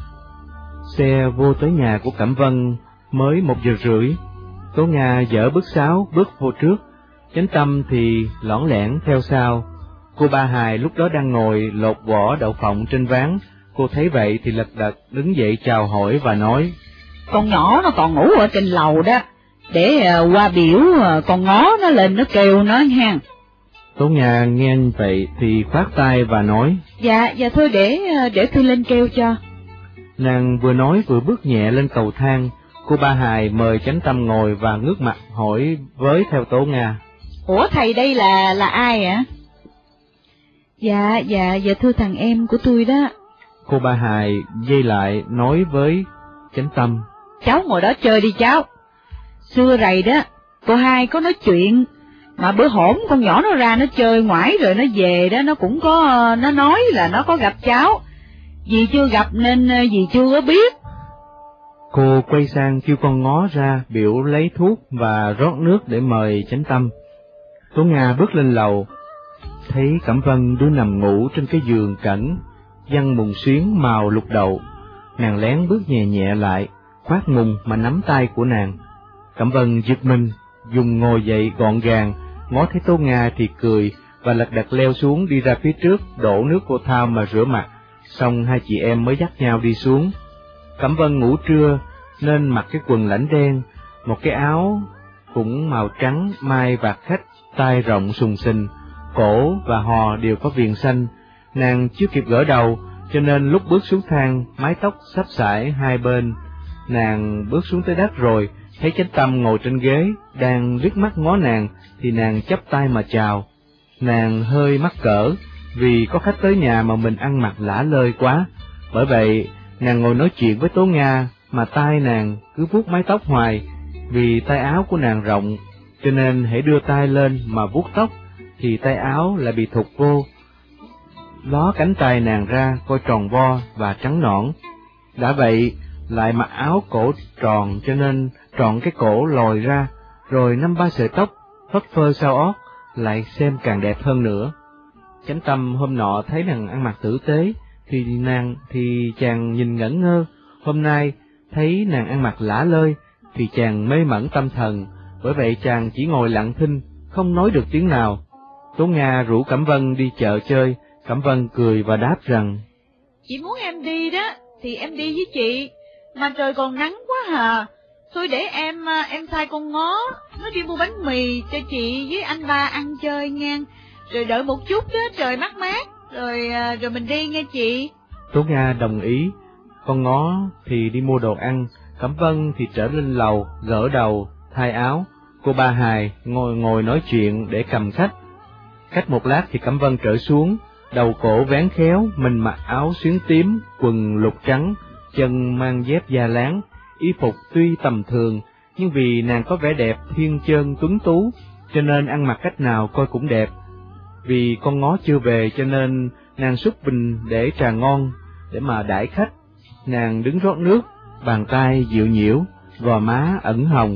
Xe vô tới nhà của Cẩm Vân mới một giờ rưỡi. Tố Nga dở bước sáo bước vô trước, Chánh Tâm thì lỏn lẻn theo sau. Cô Ba Hài lúc đó đang ngồi lột vỏ đậu phộng trên ván. Cô thấy vậy thì lật đật đứng dậy chào hỏi và nói: Con nhỏ nó còn ngủ ở trên lầu đó, để uh, qua biểu uh, con ngó nó lên nó kêu nó ha. Tố Nga nghe vậy thì khoát tay và nói: Dạ, dạ thôi để để tôi lên kêu cho. Nàng vừa nói vừa bước nhẹ lên cầu thang. Cô Ba Hài mời Chánh Tâm ngồi và ngước mặt hỏi với theo Tố Nga: Ủa thầy đây là là ai ạ? Dạ, dạ, dạ thưa thằng em của tôi đó. Cô Ba Hài dây lại nói với Chánh Tâm: Cháu ngồi đó chơi đi cháu. Xưa rày đó, cô hai có nói chuyện, mà bữa hổm con nhỏ nó ra nó chơi ngoải rồi nó về đó, nó cũng có, nó nói là nó có gặp cháu. Dì chưa gặp nên dì chưa có biết. Cô quay sang kêu con ngó ra biểu lấy thuốc và rót nước để mời Chánh Tâm. Tố Nga bước lên lầu, thấy Cẩm Vân đứa nằm ngủ trên cái giường cảnh, giăng mùng xuyến màu lục đậu. Nàng lén bước nhẹ nhẹ lại, khoát mùng mà nắm tay của nàng. Cẩm Vân giật mình, dùng ngồi dậy gọn gàng, ngó thấy Tố Nga thì cười, và lật đật leo xuống đi ra phía trước, đổ nước cô thao mà rửa mặt, xong hai chị em mới dắt nhau đi xuống. Cẩm Vân ngủ trưa, nên mặc cái quần lãnh đen, một cái áo cũng màu trắng mai vạt khách, tay rộng sùng sình, cổ và hò đều có viền xanh. Nàng chưa kịp gỡ đầu, cho nên lúc bước xuống thang, mái tóc xấp xải hai bên. Nàng bước xuống tới đất rồi, thấy Chánh Tâm ngồi trên ghế, đang liếc mắt ngó nàng, thì nàng chắp tay mà chào. Nàng hơi mắc cỡ, vì có khách tới nhà mà mình ăn mặc lả lơi quá, bởi vậy nàng ngồi nói chuyện với Tố Nga, mà tay nàng cứ vuốt mái tóc hoài, vì tay áo của nàng rộng, cho nên hễ đưa tay lên mà vuốt tóc, thì tay áo lại bị thụt vô. Ló cánh tay nàng ra, coi tròn vo và trắng nõn. Đã vậy, lại mặc áo cổ tròn, cho nên tròn cái cổ lòi ra, rồi năm ba sợi tóc phất phơ sau ót, lại xem càng đẹp hơn nữa. Chánh Tâm hôm nọ thấy nàng ăn mặc tử tế, thì nàng thì chàng nhìn ngẩn ngơ. Hôm nay thấy nàng ăn mặc lả lơi, thì chàng mê mẩn tâm thần, bởi vậy chàng chỉ ngồi lặng thinh, không nói được tiếng nào. Tố Nga rủ Cẩm Vân đi chợ chơi, Cẩm Vân cười và đáp rằng: Chị muốn em đi đó, thì em đi với chị, mà trời còn nắng quá hà. Thôi để em em sai con Ngó, nó đi mua bánh mì cho chị với anh ba ăn chơi nghe, rồi đợi một chút đó, trời mát mát, rồi rồi mình đi nghe chị. Tố Nga đồng ý, con Ngó thì đi mua đồ ăn, Cẩm Vân thì trở lên lầu, gỡ đầu, thay áo, cô ba Hài ngồi ngồi nói chuyện để cầm khách. Cách một lát thì Cẩm Vân trở xuống, đầu cổ vén khéo, mình mặc áo xuyến tím, quần lục trắng, chân mang dép da láng, y phục tuy tầm thường, nhưng vì nàng có vẻ đẹp thiên chân tuấn tú, cho nên ăn mặc cách nào coi cũng đẹp. Vì con Ngó chưa về, cho nên nàng xúc bình để trà ngon, để mà đãi khách. Nàng đứng rót nước, bàn tay dịu nhiễu, gò má ẩn hồng,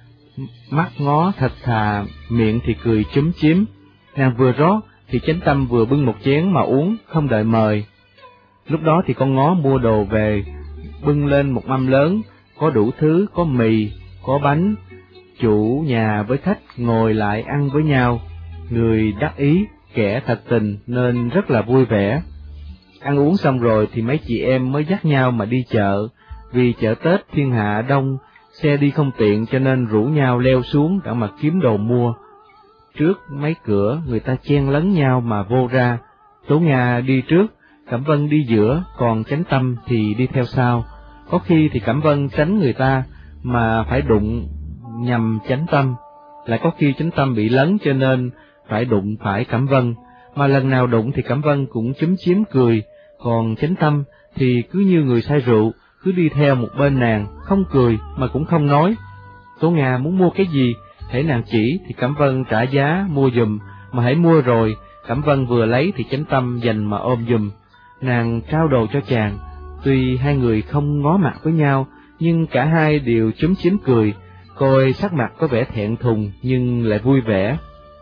mắt Ngó thật thà, miệng thì cười chúm chím. Nàng vừa rót thì Chánh Tâm vừa bưng một chén mà uống, không đợi mời. Lúc đó thì con Ngó mua đồ về, bưng lên một mâm lớn, có đủ thứ, có mì, có bánh. Chủ nhà với khách ngồi lại ăn với nhau, người đắc ý, kẻ thật tình nên rất là vui vẻ. Ăn uống xong rồi thì mấy chị em mới dắt nhau mà đi chợ, vì chợ Tết thiên hạ đông, xe đi không tiện cho nên rủ nhau leo xuống để mà kiếm đồ mua. Trước mấy cửa người ta chen lấn nhau mà vô ra, Tố Nga đi trước, Cẩm Vân đi giữa, còn Chánh Tâm thì đi theo sau. Có khi thì Cẩm Vân tránh người ta mà phải đụng nhầm Chánh Tâm, lại có khi Chánh Tâm bị lấn cho nên phải đụng phải Cẩm Vân, mà lần nào đụng thì Cẩm Vân cũng chúm chím cười, còn Chánh Tâm thì cứ như người say rượu, cứ đi theo một bên nàng, không cười mà cũng không nói. Tố Nga muốn mua cái gì, hễ nàng chỉ thì Cẩm Vân trả giá mua giùm, mà hãy mua rồi, Cẩm Vân vừa lấy thì Chánh Tâm dành mà ôm giùm. Nàng trao đồ cho chàng, tuy hai người không ngó mặt với nhau, nhưng cả hai đều chúm chím cười, coi sắc mặt có vẻ thẹn thùng nhưng lại vui vẻ.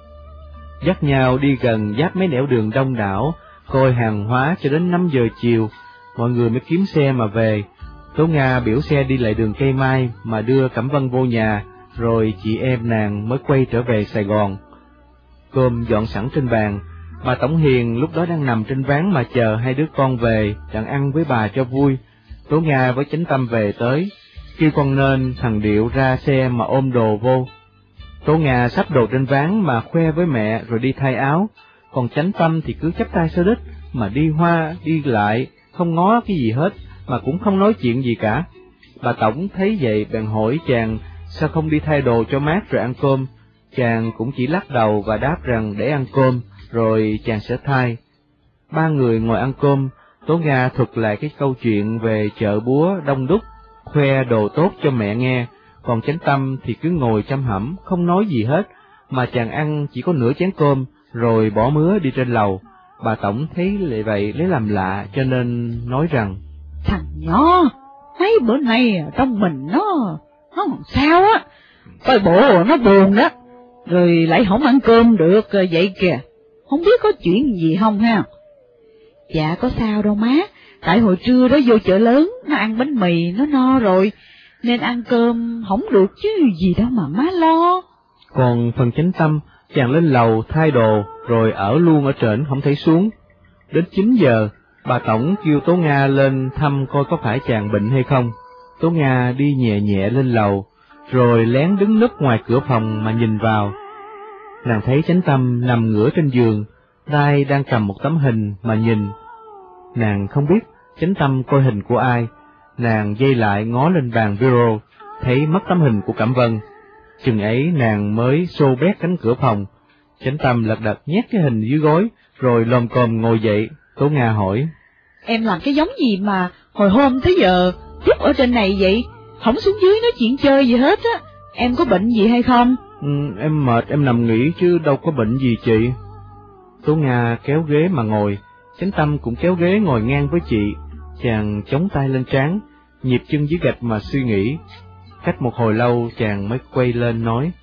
Dắt nhau đi gần giáp mấy nẻo đường đông đảo, coi hàng hóa cho đến năm giờ chiều, mọi người mới kiếm xe mà về. Tố Nga biểu xe đi lại đường Cây Mai mà đưa Cẩm Vân vô nhà, rồi chị em nàng mới quay trở về Sài Gòn. Cơm dọn sẵn trên bàn, bà Tổng Hiền lúc đó đang nằm trên ván mà chờ hai đứa con về, đặng ăn với bà cho vui. Tố Nga với Chánh Tâm về tới, kêu con nên thằng Điệu ra xe mà ôm đồ vô. Tố Nga sắp đồ trên ván mà khoe với mẹ rồi đi thay áo, còn Chánh Tâm thì cứ chắp tay sau đít mà đi hoa đi lại, không ngó cái gì hết, mà cũng không nói chuyện gì cả. Bà Tổng thấy vậy bèn hỏi chàng sao không đi thay đồ cho mát rồi ăn cơm. Chàng cũng chỉ lắc đầu và đáp rằng để ăn cơm rồi chàng sẽ thay. Ba người ngồi ăn cơm, Tố Nga thuật lại cái câu chuyện về chợ búa đông đúc, khoe đồ tốt cho mẹ nghe, còn Chánh Tâm thì cứ ngồi chăm hẩm không nói gì hết, mà chàng ăn chỉ có nửa chén cơm rồi bỏ mứa đi trên lầu. Bà Tổng thấy lại vậy lấy làm lạ cho nên nói rằng: Thằng nhỏ mấy bữa nay trong mình nó nó làm sao á, coi bộ nó buồn đó, rồi lại không ăn cơm được vậy kìa, không biết có chuyện gì không ha? Dạ có sao đâu má, tại hồi trưa đó vô chợ lớn, nó ăn bánh mì, nó no rồi, nên ăn cơm không được chứ gì đâu mà má lo. Còn phần Chánh Tâm, chàng lên lầu thay đồ, rồi ở luôn ở trển không thấy xuống. Đến chín giờ, bà Tổng kêu Tố Nga lên thăm coi có phải chàng bệnh hay không. Tố Nga đi nhẹ nhẹ lên lầu, rồi lén đứng núp ngoài cửa phòng mà nhìn vào. Nàng thấy Chánh Tâm nằm ngửa trên giường, tay đang cầm một tấm hình mà nhìn. Nàng không biết Chánh Tâm coi hình của ai, nàng giây lại ngó lên bàn bureau, thấy mất tấm hình của Cẩm Vân. Chừng ấy nàng mới xô bét cánh cửa phòng. Chánh Tâm lật đật nhét cái hình dưới gối, rồi lồm cồm ngồi dậy. Tố Nga hỏi: Em làm cái giống gì mà hồi hôm tới giờ tiếp ở trên này vậy, không xuống dưới nói chuyện chơi gì hết á, em có bệnh gì hay không? Ừ, em mệt em nằm nghỉ chứ đâu có bệnh gì chị. Tố Nga kéo ghế mà ngồi, Chánh Tâm cũng kéo ghế ngồi ngang với chị. Chàng chống tay lên trán, nhịp chân dưới gạch mà suy nghĩ. Cách một hồi lâu chàng mới quay lên nói: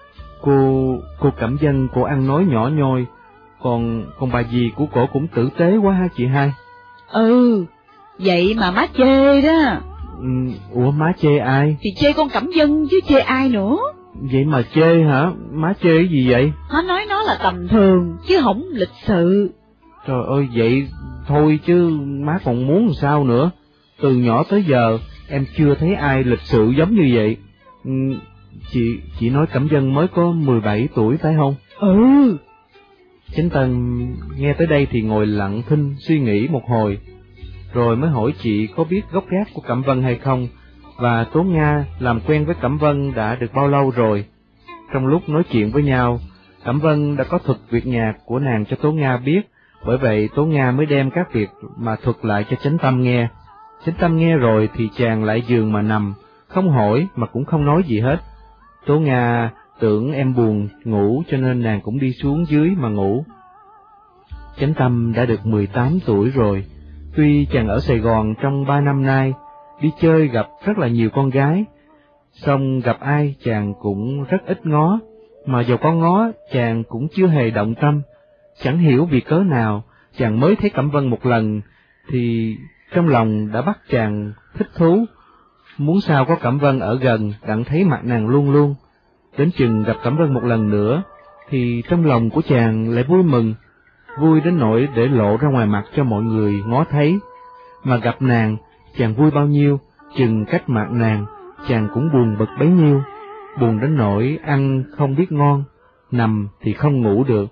Cô, cô Cẩm Vân cô ăn nói nhỏ nhoi, còn còn bà dì của cổ cũng tử tế quá ha chị hai. Ừ, vậy mà má chê đó. Ừ, ủa má chê ai? Thì chê con Cẩm Vân chứ chê ai nữa. Vậy mà chê hả? Má chê cái gì vậy? Má nói nó là tầm thường, chứ không lịch sự. Trời ơi, vậy thôi chứ má còn muốn làm sao nữa. Từ nhỏ tới giờ em chưa thấy ai lịch sự giống như vậy. Ừ, chị chị nói Cẩm Vân mới có mười bảy tuổi phải không? Ừ. Chánh Tâm nghe tới đây thì ngồi lặng thinh suy nghĩ một hồi, rồi mới hỏi chị có biết gốc gác của Cẩm Vân hay không, và Tố Nga làm quen với Cẩm Vân đã được bao lâu rồi. Trong lúc nói chuyện với nhau, Cẩm Vân đã có thuật việc nhạc của nàng cho Tố Nga biết, bởi vậy Tố Nga mới đem các việc mà thuật lại cho Chánh Tâm nghe. Chánh Tâm nghe rồi thì chàng lại giường mà nằm, không hỏi mà cũng không nói gì hết. Tố Nga tưởng em buồn ngủ cho nên nàng cũng đi xuống dưới mà ngủ. Chánh Tâm đã được mười tám tuổi rồi, tuy chàng ở Sài Gòn trong ba năm nay, đi chơi gặp rất là nhiều con gái, song gặp ai chàng cũng rất ít ngó, mà dầu có ngó chàng cũng chưa hề động tâm. Chẳng hiểu vì cớ nào, chàng mới thấy Cẩm Vân một lần, thì trong lòng đã bắt chàng thích thú, muốn sao có Cẩm Vân ở gần, đặng thấy mặt nàng luôn luôn. Đến chừng gặp Cẩm Vân một lần nữa, thì trong lòng của chàng lại vui mừng, vui đến nỗi để lộ ra ngoài mặt cho mọi người ngó thấy. Mà gặp nàng, chàng vui bao nhiêu, chừng cách mặt nàng, chàng cũng buồn bực bấy nhiêu, buồn đến nỗi ăn không biết ngon, nằm thì không ngủ được.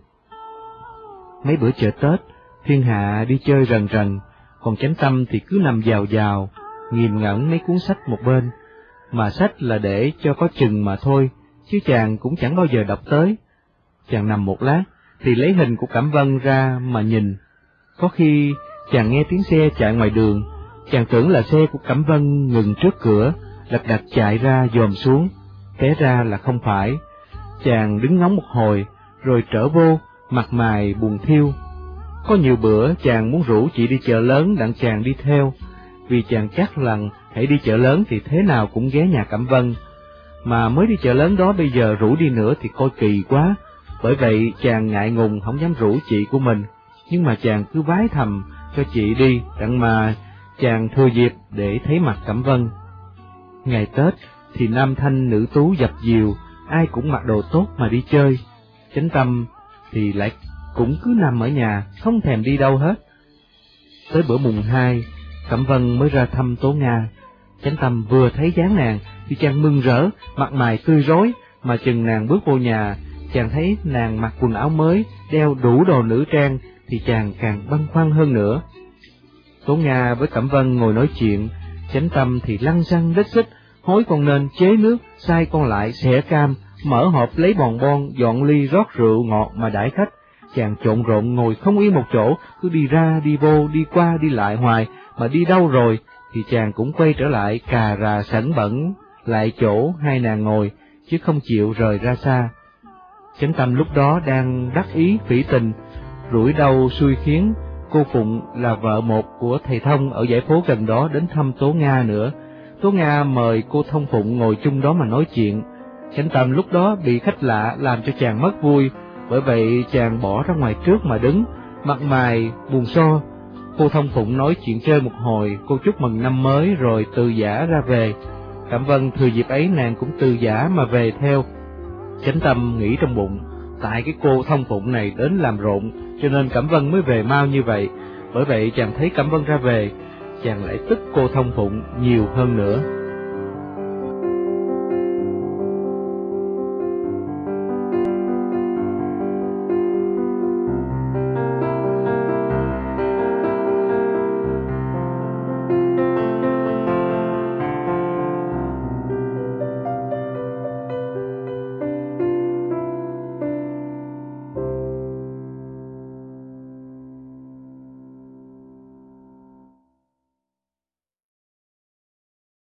Mấy bữa chợ Tết, thiên hạ đi chơi rần rần, còn Chánh Tâm thì cứ nằm vào vào, nghiền ngẫm mấy cuốn sách một bên, mà sách là để cho có chừng mà thôi, chứ chàng cũng chẳng bao giờ đọc tới. Chàng nằm một lát, thì lấy hình của Cẩm Vân ra mà nhìn. Có khi chàng nghe tiếng xe chạy ngoài đường, chàng tưởng là xe của Cẩm Vân ngừng trước cửa, lật đật chạy ra dòm xuống, té ra là không phải. Chàng đứng ngóng một hồi, rồi trở vô, mặt mày buồn thiêu. Có nhiều bữa chàng muốn rủ chị đi chợ lớn đặng chàng đi theo, vì chàng chắc rằng hãy đi chợ lớn thì thế nào cũng ghé nhà Cẩm Vân, mà mới đi chợ lớn đó bây giờ rủ đi nữa thì coi kỳ quá, bởi vậy chàng ngại ngùng không dám rủ chị của mình, nhưng mà chàng cứ vái thầm cho chị đi, đặng mà chàng thừa dịp để thấy mặt Cẩm Vân. Ngày Tết thì nam thanh nữ tú dập dìu, ai cũng mặc đồ tốt mà đi chơi. Chánh Tâm thì lại cũng cứ nằm ở nhà, không thèm đi đâu hết. Tới bữa mùng hai, Cẩm Vân mới ra thăm Tố Nga. Chánh Tâm vừa thấy dáng nàng thì chàng mừng rỡ, mặt mày tươi rói, mà chừng nàng bước vô nhà, chàng thấy nàng mặc quần áo mới, đeo đủ đồ nữ trang, thì chàng càng băn khoăn hơn nữa. Tố Nga với Cẩm Vân ngồi nói chuyện, Chánh Tâm thì lăng xăng đích xích, hối con nên chế nước, sai con lại xẻ cam, mở hộp lấy bòn bon, dọn ly rót rượu ngọt mà đãi khách. Chàng trộn rộn ngồi không yên một chỗ, cứ đi ra đi vô, đi qua đi lại hoài, mà đi đâu rồi thì chàng cũng quay trở lại cà rà sẵn bẩn lại chỗ hai nàng ngồi, chứ không chịu rời ra xa. Chánh Tâm lúc đó đang đắc ý phỉ tình, rủi đâu xui khiến cô Phụng là vợ một của thầy Thông ở dãy phố gần đó đến thăm Tố Nga nữa. Tố Nga mời cô Thông Phụng ngồi chung đó mà nói chuyện. Chánh Tâm lúc đó bị khách lạ làm cho chàng mất vui, bởi vậy chàng bỏ ra ngoài trước mà đứng, mặt mày buồn so. Cô Thông Phụng nói chuyện chơi một hồi, cô chúc mừng năm mới rồi từ giã ra về. Cẩm Vân thừa dịp ấy nàng cũng từ giã mà về theo. Chánh Tâm nghĩ trong bụng, tại cái cô Thông Phụng này đến làm rộn, cho nên Cẩm Vân mới về mau như vậy. Bởi vậy chàng thấy Cẩm Vân ra về, chàng lại tức cô Thông Phụng nhiều hơn nữa.